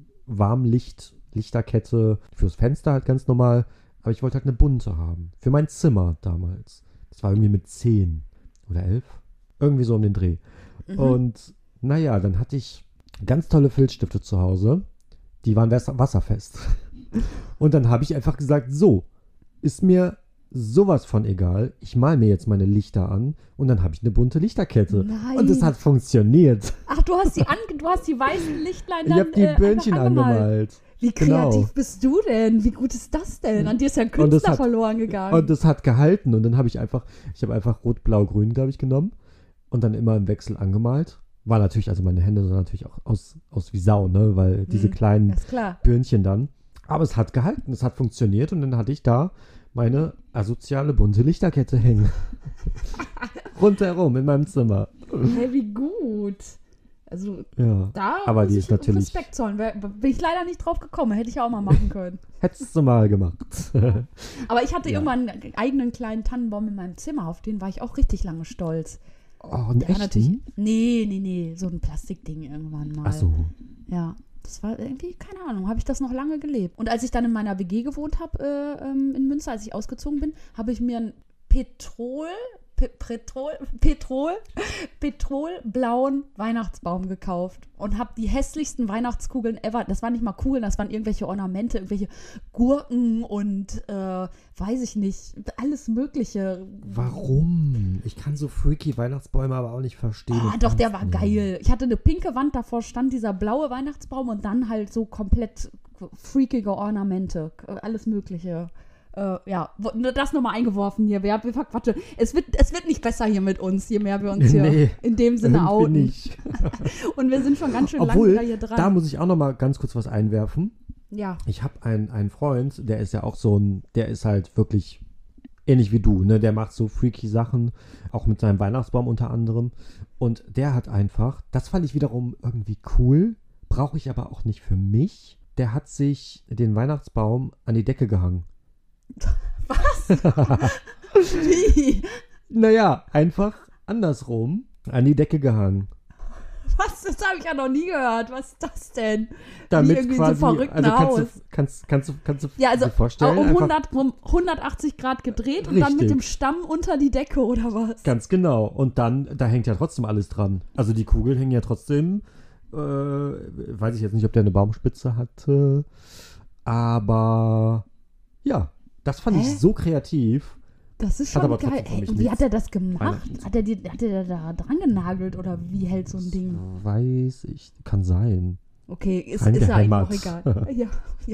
Warmlichterkette fürs Fenster halt ganz normal. Aber ich wollte halt eine bunte haben. Für mein Zimmer damals. Das war irgendwie mit 10 oder 11. Irgendwie so um den Dreh. Und naja, dann hatte ich ganz tolle Filzstifte zu Hause. Die waren wasserfest. Und dann habe ich einfach gesagt, so, ist mir sowas von egal. Ich male mir jetzt meine Lichter an und dann habe ich eine bunte Lichterkette. Nein. Und es hat funktioniert. Ach, du hast die weißen Lichtlein dann ich habe die Böhnchen angemalt. Wie kreativ bist du denn? Wie gut ist das denn? An dir ist ja ein Künstler verloren gegangen. Und das hat gehalten. Und dann habe ich habe einfach Rot, Blau, Grün, glaube ich, genommen und dann immer im Wechsel angemalt. War natürlich, also meine Hände sahen natürlich auch aus wie Sau, ne? Weil diese kleinen Birnchen dann. Aber es hat gehalten, es hat funktioniert und dann hatte ich da meine asoziale bunte Lichterkette hängen. Rundherum in meinem Zimmer. Hey, wie gut. Also ja, da aber muss die ich ist natürlich Respekt zollen. Bin ich leider nicht drauf gekommen. Hätte ich auch mal machen können. Hättest du mal gemacht. Aber ich hatte irgendwann einen eigenen kleinen Tannenbaum in meinem Zimmer. Auf den war ich auch richtig lange stolz. Oh, ein Der war echten? Nee, so ein Plastikding irgendwann mal. Ach so. Ja, das war irgendwie, keine Ahnung, habe ich das noch lange gelebt. Und als ich dann in meiner WG gewohnt habe, in Münster, als ich ausgezogen bin, habe ich mir einen petrolblauen Weihnachtsbaum gekauft und habe die hässlichsten Weihnachtskugeln ever, das waren nicht mal Kugeln, das waren irgendwelche Ornamente, irgendwelche Gurken und weiß ich nicht, alles mögliche. Warum? Ich kann so freaky Weihnachtsbäume aber auch nicht verstehen. Oh, doch, der war geil. Ich hatte eine pinke Wand, davor stand dieser blaue Weihnachtsbaum und dann halt so komplett freakige Ornamente, alles mögliche. Ja, das nochmal eingeworfen hier. Wir verquatschen. Es wird nicht besser hier mit uns, je mehr wir uns hier in dem Sinne outen. Nicht. Und wir sind schon ganz schön lange Obwohl, wieder hier dran. da muss ich auch noch mal ganz kurz was einwerfen. Ja. Ich habe einen Freund, der ist ja auch der ist halt wirklich ähnlich wie du, ne? Der macht so freaky Sachen, auch mit seinem Weihnachtsbaum unter anderem. Und der hat einfach, das fand ich wiederum irgendwie cool, brauche ich aber auch nicht für mich. Der hat sich den Weihnachtsbaum an die Decke gehangen. Was? Wie? Naja, einfach andersrum an die Decke gehangen. Was? Das habe ich ja noch nie gehört. Was ist das denn? Damit wie irgendwie quasi, so verrückten also Haus. kannst du Ja, also dir vorstellen? um 180 Grad gedreht und dann mit dem Stamm unter die Decke oder was? Ganz genau. Und dann, da hängt ja trotzdem alles dran. Also die Kugeln hängen ja trotzdem, weiß ich jetzt nicht, ob der eine Baumspitze hatte, aber ja, das fand ich so kreativ. Das ist schon geil. Ey, wie hat er das gemacht? Hat er da dran genagelt oder wie hält so ein Ding? Weiß ich, kann sein. Okay, ist ja eigentlich auch egal. ja.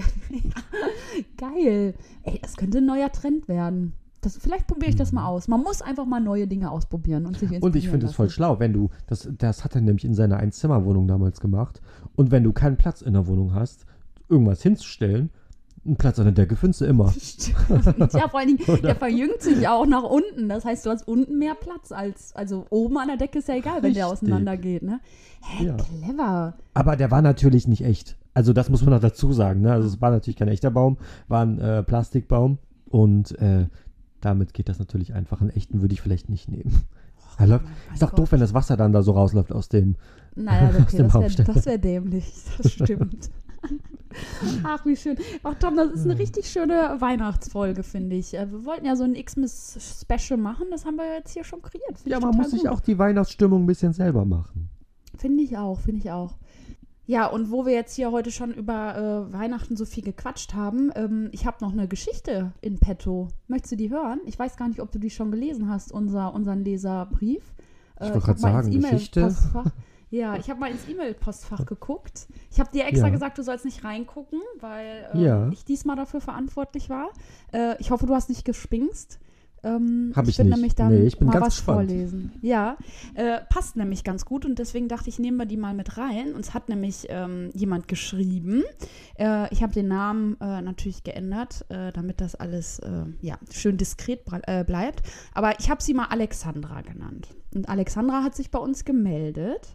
Geil. Ey, das könnte ein neuer Trend werden. Vielleicht probiere ich das mal aus. Man muss einfach mal neue Dinge ausprobieren und sich inspirieren Und ich finde es voll schlau, wenn du, das hat er nämlich in seiner Einzimmerwohnung damals gemacht, und wenn du keinen Platz in der Wohnung hast, irgendwas hinzustellen, einen Platz an der Decke findest du immer. Stimmt. Ja, vor allen Dingen, der verjüngt sich auch nach unten. Das heißt, du hast unten mehr Platz also oben an der Decke ist ja egal, wenn der auseinander geht, ne? Hä, clever. Aber der war natürlich nicht echt. Also das muss man noch dazu sagen, ne? Also es war natürlich kein echter Baum, war ein Plastikbaum und damit geht das natürlich einfach. Einen echten würde ich vielleicht nicht nehmen. Ist doch doof, wenn das Wasser dann da so rausläuft aus dem Naja, okay, Baumstämmchen. das wär dämlich. Das stimmt. Ach, wie schön. Ach, Tom, das ist eine richtig schöne Weihnachtsfolge, finde ich. Wir wollten ja so ein Xmas-Special machen, das haben wir jetzt hier schon kreiert. Ja, man muss sich auch die Weihnachtsstimmung ein bisschen selber machen. Finde ich auch. Ja, und wo wir jetzt hier heute schon über Weihnachten so viel gequatscht haben, ich habe noch eine Geschichte in petto. Möchtest du die hören? Ich weiß gar nicht, ob du die schon gelesen hast, unseren Leserbrief. Ich wollte gerade sagen, Geschichte. Ja, ich habe mal ins E-Mail-Postfach geguckt. Ich habe dir extra gesagt, du sollst nicht reingucken, weil ich diesmal dafür verantwortlich war. Ich hoffe, du hast nicht gespinkst. Habe ich will nicht. Nämlich dann ich bin mal ganz was gespannt. Vorlesen. Ja, passt nämlich ganz gut und deswegen dachte ich, nehmen wir die mal mit rein. Uns hat nämlich jemand geschrieben. Ich habe den Namen natürlich geändert, damit das alles schön diskret bleibt. Aber ich habe sie mal Alexandra genannt. Und Alexandra hat sich bei uns gemeldet,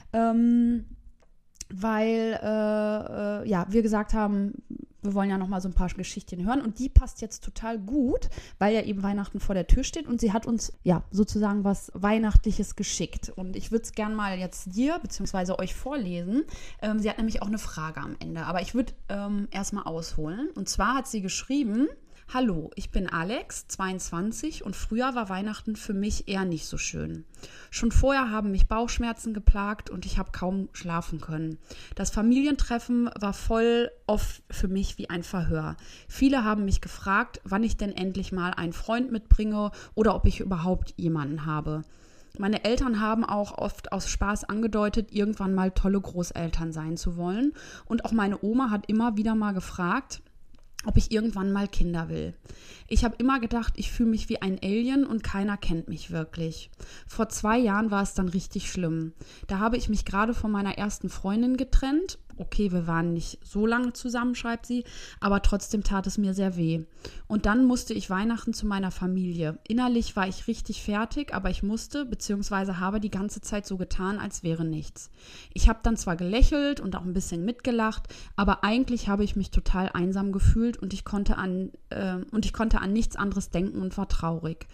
weil wir gesagt haben, wir wollen ja noch mal so ein paar Geschichten hören und die passt jetzt total gut, weil ja eben Weihnachten vor der Tür steht und sie hat uns ja sozusagen was Weihnachtliches geschickt und ich würde es gern mal jetzt dir bzw. euch vorlesen. Sie hat nämlich auch eine Frage am Ende, aber ich würde erstmal ausholen und zwar hat sie geschrieben: Hallo, ich bin Alex, 22 und früher war Weihnachten für mich eher nicht so schön. Schon vorher haben mich Bauchschmerzen geplagt und ich habe kaum schlafen können. Das Familientreffen war voll oft für mich wie ein Verhör. Viele haben mich gefragt, wann ich denn endlich mal einen Freund mitbringe oder ob ich überhaupt jemanden habe. Meine Eltern haben auch oft aus Spaß angedeutet, irgendwann mal tolle Großeltern sein zu wollen. Und auch meine Oma hat immer wieder mal gefragt, ob ich irgendwann mal Kinder will. Ich habe immer gedacht, ich fühle mich wie ein Alien und keiner kennt mich wirklich. Vor 2 Jahren war es dann richtig schlimm. Da habe ich mich gerade von meiner ersten Freundin getrennt. Okay, wir waren nicht so lange zusammen, schreibt sie, aber trotzdem tat es mir sehr weh. Und dann musste ich Weihnachten zu meiner Familie. Innerlich war ich richtig fertig, aber ich musste bzw. habe die ganze Zeit so getan, als wäre nichts. Ich habe dann zwar gelächelt und auch ein bisschen mitgelacht, aber eigentlich habe ich mich total einsam gefühlt und ich konnte an nichts anderes denken und war traurig.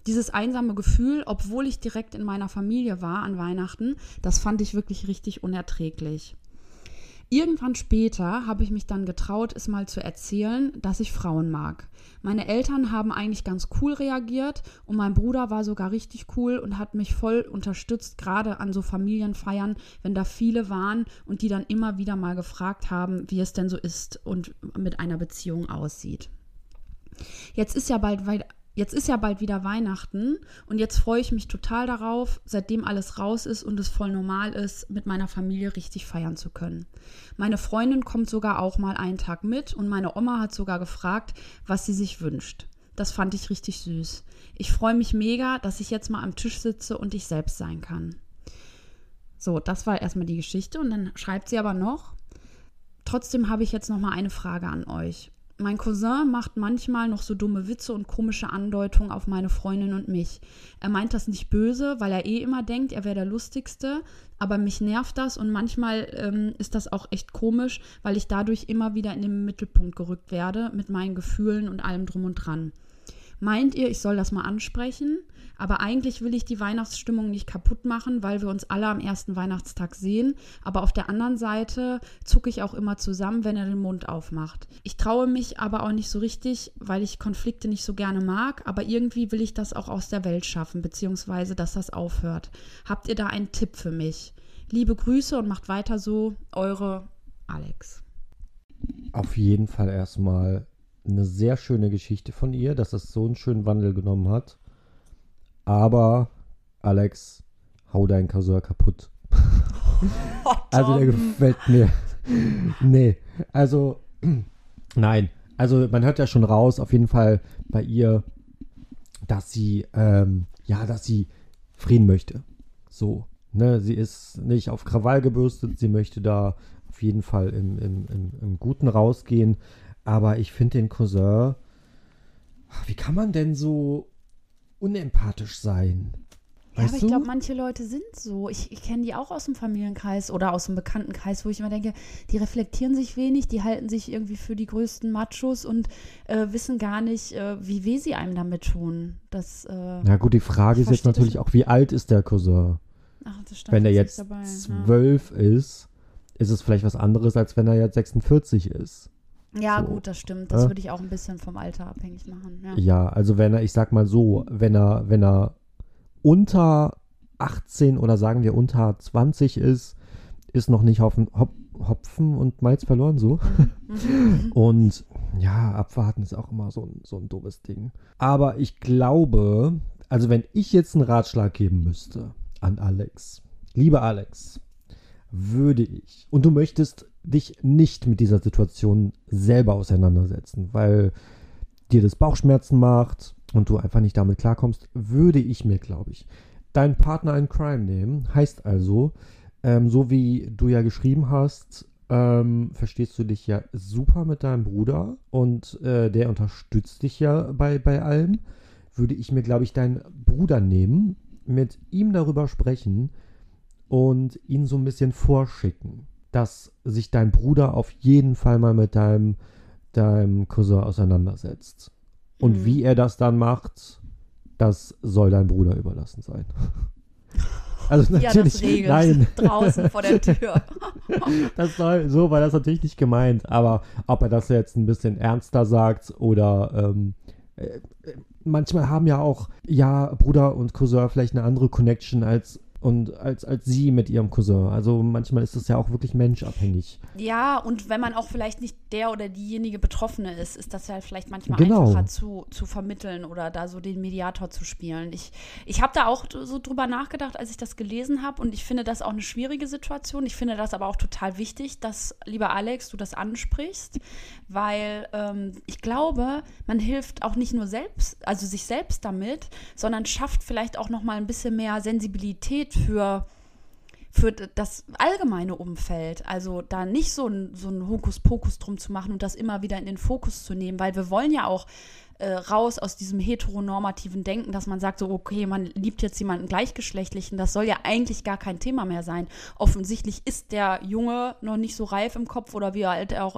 dieses einsame Gefühl, obwohl ich direkt in meiner Familie war an Weihnachten, das fand ich wirklich richtig unerträglich. Irgendwann später habe ich mich dann getraut, es mal zu erzählen, dass ich Frauen mag. Meine Eltern haben eigentlich ganz cool reagiert und mein Bruder war sogar richtig cool und hat mich voll unterstützt, gerade an so Familienfeiern, wenn da viele waren und die dann immer wieder mal gefragt haben, wie es denn so ist und mit einer Beziehung aussieht. Jetzt ist ja bald wieder Weihnachten und jetzt freue ich mich total darauf, seitdem alles raus ist und es voll normal ist, mit meiner Familie richtig feiern zu können. Meine Freundin kommt sogar auch mal einen Tag mit und meine Oma hat sogar gefragt, was sie sich wünscht. Das fand ich richtig süß. Ich freue mich mega, dass ich jetzt mal am Tisch sitze und ich selbst sein kann. So, das war erstmal die Geschichte und dann schreibt sie aber noch, trotzdem habe ich jetzt noch mal eine Frage an euch. Mein Cousin macht manchmal noch so dumme Witze und komische Andeutungen auf meine Freundin und mich. Er meint das nicht böse, weil er immer denkt, er wäre der Lustigste, aber mich nervt das und manchmal ist das auch echt komisch, weil ich dadurch immer wieder in den Mittelpunkt gerückt werde mit meinen Gefühlen und allem drum und dran. Meint ihr, ich soll das mal ansprechen? Aber eigentlich will ich die Weihnachtsstimmung nicht kaputt machen, weil wir uns alle am ersten Weihnachtstag sehen. Aber auf der anderen Seite zucke ich auch immer zusammen, wenn er den Mund aufmacht. Ich traue mich aber auch nicht so richtig, weil ich Konflikte nicht so gerne mag. Aber irgendwie will ich das auch aus der Welt schaffen, beziehungsweise, dass das aufhört. Habt ihr da einen Tipp für mich? Liebe Grüße und macht weiter so. Eure Alex. Auf jeden Fall erstmal eine sehr schöne Geschichte von ihr, dass es so einen schönen Wandel genommen hat. Aber, Alex, hau deinen Cousin kaputt. Also, der gefällt mir. Nee, also, nein. Also, man hört ja schon raus, auf jeden Fall bei ihr, dass sie, dass sie Frieden möchte. So, ne, sie ist nicht auf Krawall gebürstet, sie möchte da auf jeden Fall im Guten rausgehen. Aber ich finde den Cousin, wie kann man denn so unempathisch sein? Ja, aber ich glaube, manche Leute sind so. Ich kenne die auch aus dem Familienkreis oder aus dem Bekanntenkreis, wo ich immer denke, die reflektieren sich wenig, die halten sich irgendwie für die größten Machos und wissen gar nicht, wie weh sie einem damit tun. Na gut, die Frage ist jetzt natürlich auch, wie alt ist der Cousin? Ach, das stimmt. Wenn er jetzt 12 ist es vielleicht was anderes, als wenn er jetzt 46 ist. Ja, so. Gut, das stimmt. Das würde ich auch ein bisschen vom Alter abhängig machen. Ja, also wenn er unter 18 oder sagen wir unter 20 ist noch nicht Hopfen und Malz verloren so. Und ja, abwarten ist auch immer so ein dummes Ding. Aber ich glaube, also wenn ich jetzt einen Ratschlag geben müsste an Alex, liebe Alex, würde ich, und du möchtest dich nicht mit dieser Situation selber auseinandersetzen, weil dir das Bauchschmerzen macht und du einfach nicht damit klarkommst, würde ich mir, glaube ich, deinen Partner in Crime nehmen. Heißt also, so wie du ja geschrieben hast, verstehst du dich ja super mit deinem Bruder und der unterstützt dich ja bei allem. Würde ich mir, glaube ich, deinen Bruder nehmen, mit ihm darüber sprechen und ihn so ein bisschen vorschicken, dass sich dein Bruder auf jeden Fall mal mit deinem Cousin auseinandersetzt. Und wie er das dann macht, das soll dein Bruder überlassen sein. Also natürlich, ja, das regelt nein. Draußen vor der Tür. So war das natürlich nicht gemeint, aber ob er das jetzt ein bisschen ernster sagt oder manchmal haben ja auch Bruder und Cousin vielleicht eine andere Connection als sie mit ihrem Cousin. Also manchmal ist es ja auch wirklich menschabhängig. Ja, und wenn man auch vielleicht nicht der oder diejenige Betroffene ist, ist das ja vielleicht manchmal einfacher zu vermitteln oder da so den Mediator zu spielen. Ich habe da auch so drüber nachgedacht, als ich das gelesen habe, und ich finde das auch eine schwierige Situation. Ich finde das aber auch total wichtig, dass, lieber Alex, du das ansprichst, weil ich glaube, man hilft auch nicht nur sich selbst damit, sondern schafft vielleicht auch noch mal ein bisschen mehr Sensibilität für das allgemeine Umfeld, also da nicht so ein Hokuspokus drum zu machen und das immer wieder in den Fokus zu nehmen, weil wir wollen ja auch raus aus diesem heteronormativen Denken, dass man sagt so, okay, man liebt jetzt jemanden Gleichgeschlechtlichen, das soll ja eigentlich gar kein Thema mehr sein. Offensichtlich ist der Junge noch nicht so reif im Kopf oder wie alt er auch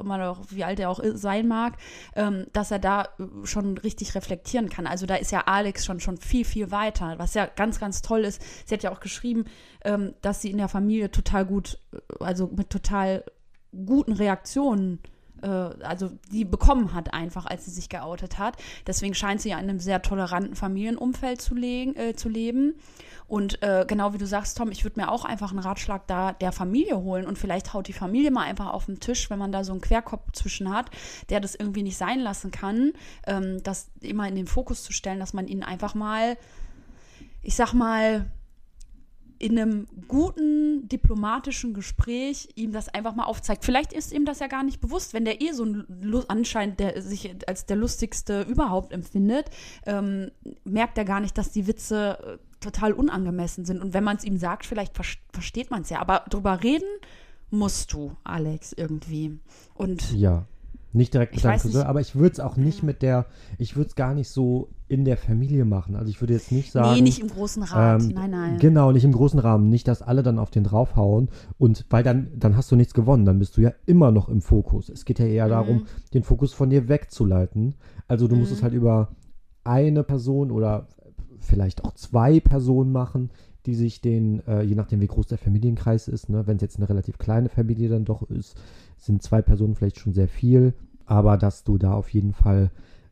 sein mag, dass er da schon richtig reflektieren kann. Also da ist ja Alex schon viel, viel weiter, was ja ganz, ganz toll ist. Sie hat ja auch geschrieben, dass sie in der Familie total gut, also mit total guten Reaktionen also die bekommen hat einfach, als sie sich geoutet hat. Deswegen scheint sie ja in einem sehr toleranten Familienumfeld zu leben. Und genau wie du sagst, Tom, ich würde mir auch einfach einen Ratschlag da der Familie holen und vielleicht haut die Familie mal einfach auf den Tisch, wenn man da so einen Querkopf zwischen hat, der das irgendwie nicht sein lassen kann, das immer in den Fokus zu stellen, dass man ihn einfach mal, ich sag mal, in einem guten diplomatischen Gespräch ihm das einfach mal aufzeigt. Vielleicht ist ihm das ja gar nicht bewusst, wenn der so anscheinend der sich als der lustigste überhaupt empfindet, merkt er gar nicht, dass die Witze total unangemessen sind. Und wenn man es ihm sagt, vielleicht versteht man es ja. Aber drüber reden musst du, Alex, irgendwie. Und ja. Nicht direkt mit deinem Friseur, aber ich würde es auch nicht ich würde es gar nicht so in der Familie machen. Also ich würde jetzt nicht sagen. Nee, nicht im großen Rahmen. Nein. Genau, nicht im großen Rahmen. Nicht, dass alle dann auf den draufhauen. Und weil dann hast du nichts gewonnen. Dann bist du ja immer noch im Fokus. Es geht ja eher darum, den Fokus von dir wegzuleiten. Also du musst es halt über eine Person oder vielleicht auch 2 Personen machen, die sich je nachdem wie groß der Familienkreis ist, ne, wenn es jetzt eine relativ kleine Familie dann doch ist, sind 2 Personen vielleicht schon sehr viel, aber dass du da auf jeden Fall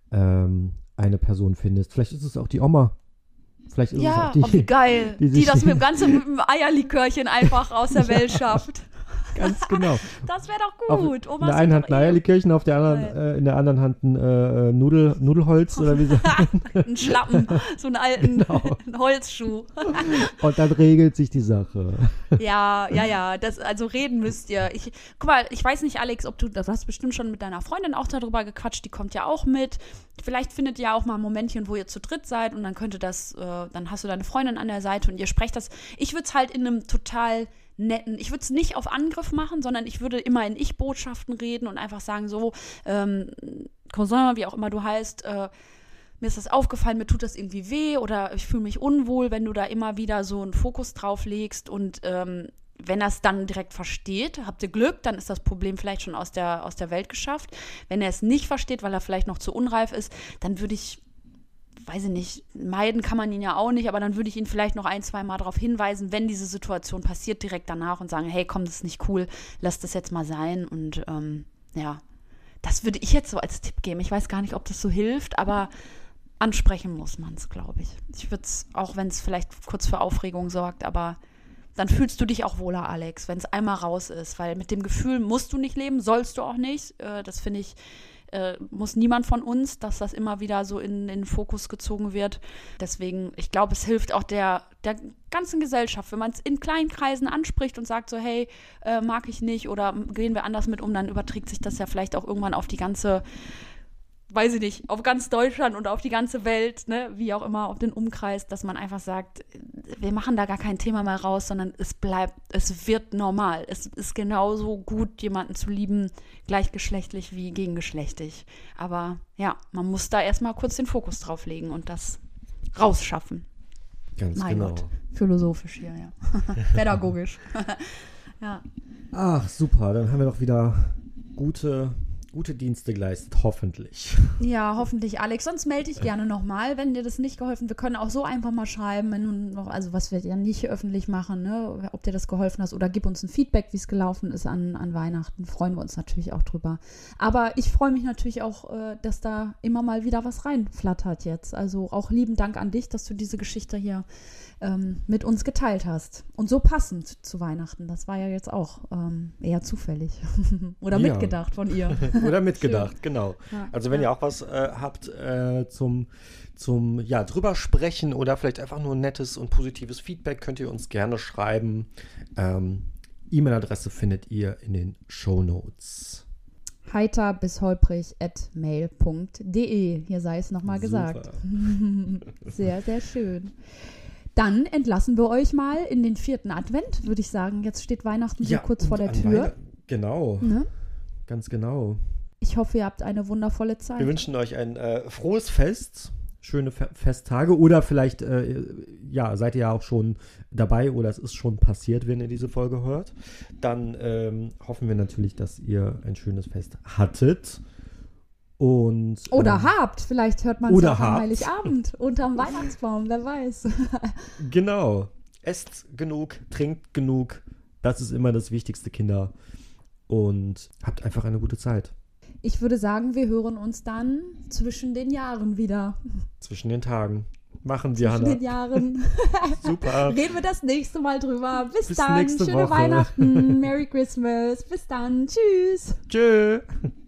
eine Person findest. Vielleicht ist es auch die Oma. Vielleicht ist es auch die, wie geil, die das mit dem ganzen Eierlikörchen einfach aus der Welt schafft. Ganz genau. Das wäre doch gut. In der einen Hand ein Eierlikörchen, auf der anderen, in der anderen Hand ein Nudelholz oder wie sagt man? Ein Schlappen, so einen alten Holzschuh. Und dann regelt sich die Sache. Ja, also reden müsst ihr. Guck mal, ich weiß nicht, Alex, du hast bestimmt schon mit deiner Freundin auch darüber gequatscht, die kommt ja auch mit. Vielleicht findet ihr auch mal ein Momentchen, wo ihr zu dritt seid und dann dann hast du deine Freundin an der Seite und ihr sprecht das. Ich würde es halt in einem total netten, ich würde es nicht auf Angriff machen, sondern ich würde immer in Ich-Botschaften reden und einfach sagen, so, Cousin, wie auch immer du heißt, mir ist das aufgefallen, mir tut das irgendwie weh oder ich fühle mich unwohl, wenn du da immer wieder so einen Fokus drauf legst und wenn er es dann direkt versteht, habt ihr Glück, dann ist das Problem vielleicht schon aus der Welt geschafft. Wenn er es nicht versteht, weil er vielleicht noch zu unreif ist, dann würde ich, weiß ich nicht, meiden kann man ihn ja auch nicht, aber dann würde ich ihn vielleicht noch 1-2 Mal darauf hinweisen, wenn diese Situation passiert, direkt danach und sagen, hey, komm, das ist nicht cool, lass das jetzt mal sein und das würde ich jetzt so als Tipp geben. Ich weiß gar nicht, ob das so hilft, aber ansprechen muss man es, glaube ich. Ich würde es, auch wenn es vielleicht kurz für Aufregung sorgt, aber dann fühlst du dich auch wohler, Alex, wenn es einmal raus ist, weil mit dem Gefühl musst du nicht leben, sollst du auch nicht, das finde ich, muss niemand von uns, dass das immer wieder so in den Fokus gezogen wird. Deswegen, ich glaube, es hilft auch der ganzen Gesellschaft, wenn man es in kleinen Kreisen anspricht und sagt so, hey, mag ich nicht oder gehen wir anders mit um, dann überträgt sich das ja vielleicht auch irgendwann auf die ganze, weiß ich nicht, auf ganz Deutschland und auf die ganze Welt, ne, wie auch immer, auf den Umkreis, dass man einfach sagt, wir machen da gar kein Thema mehr raus, sondern es wird normal. Es ist genauso gut, jemanden zu lieben, gleichgeschlechtlich wie gegengeschlechtlich. Aber ja, man muss da erstmal kurz den Fokus drauf legen und das rausschaffen. Ganz mein genau. Gott, philosophisch hier, ja. Pädagogisch. Ja. Ach, super, dann haben wir doch wieder gute Dienste geleistet, hoffentlich. Ja, hoffentlich, Alex. Sonst melde dich gerne nochmal, wenn dir das nicht geholfen hat. Wir können auch so einfach mal schreiben, wenn du noch, also was wir ja nicht öffentlich machen, ne, ob dir das geholfen hat oder gib uns ein Feedback, wie es gelaufen ist an Weihnachten. Freuen wir uns natürlich auch drüber. Aber ich freue mich natürlich auch, dass da immer mal wieder was reinflattert jetzt. Also auch lieben Dank an dich, dass du diese Geschichte hier mit uns geteilt hast. Und so passend zu Weihnachten. Das war ja jetzt auch eher zufällig. Oder mitgedacht von ihr. Oder mitgedacht, schön. Genau. Ja, also wenn ihr auch was habt zum drüber sprechen oder vielleicht einfach nur nettes und positives Feedback, könnt ihr uns gerne schreiben. E-Mail-Adresse findet ihr in den Shownotes. heiter-bis-holprig@mail.de. Hier sei es nochmal gesagt. Sehr, sehr schön. Dann entlassen wir euch mal in den 4. Advent, würde ich sagen. Jetzt steht Weihnachten so kurz vor der Tür. Genau. Ne? Ganz genau. Ich hoffe, ihr habt eine wundervolle Zeit. Wir wünschen euch ein frohes Fest, schöne Festtage oder vielleicht seid ihr ja auch schon dabei oder es ist schon passiert, wenn ihr diese Folge hört. Dann hoffen wir natürlich, dass ihr ein schönes Fest hattet. Und, oder habt. Vielleicht hört man es auch am Heiligabend unterm Weihnachtsbaum, wer weiß. Genau. Esst genug, trinkt genug. Das ist immer das Wichtigste, Kinder. Und habt einfach eine gute Zeit. Ich würde sagen, wir hören uns dann zwischen den Jahren wieder. Zwischen den Tagen. Machen wir, Hannah. Zwischen den Jahren. Super. Reden wir das nächste Mal drüber. Bis dann. Nächste Schöne Woche. Weihnachten. Merry Christmas. Bis dann. Tschüss. Tschö.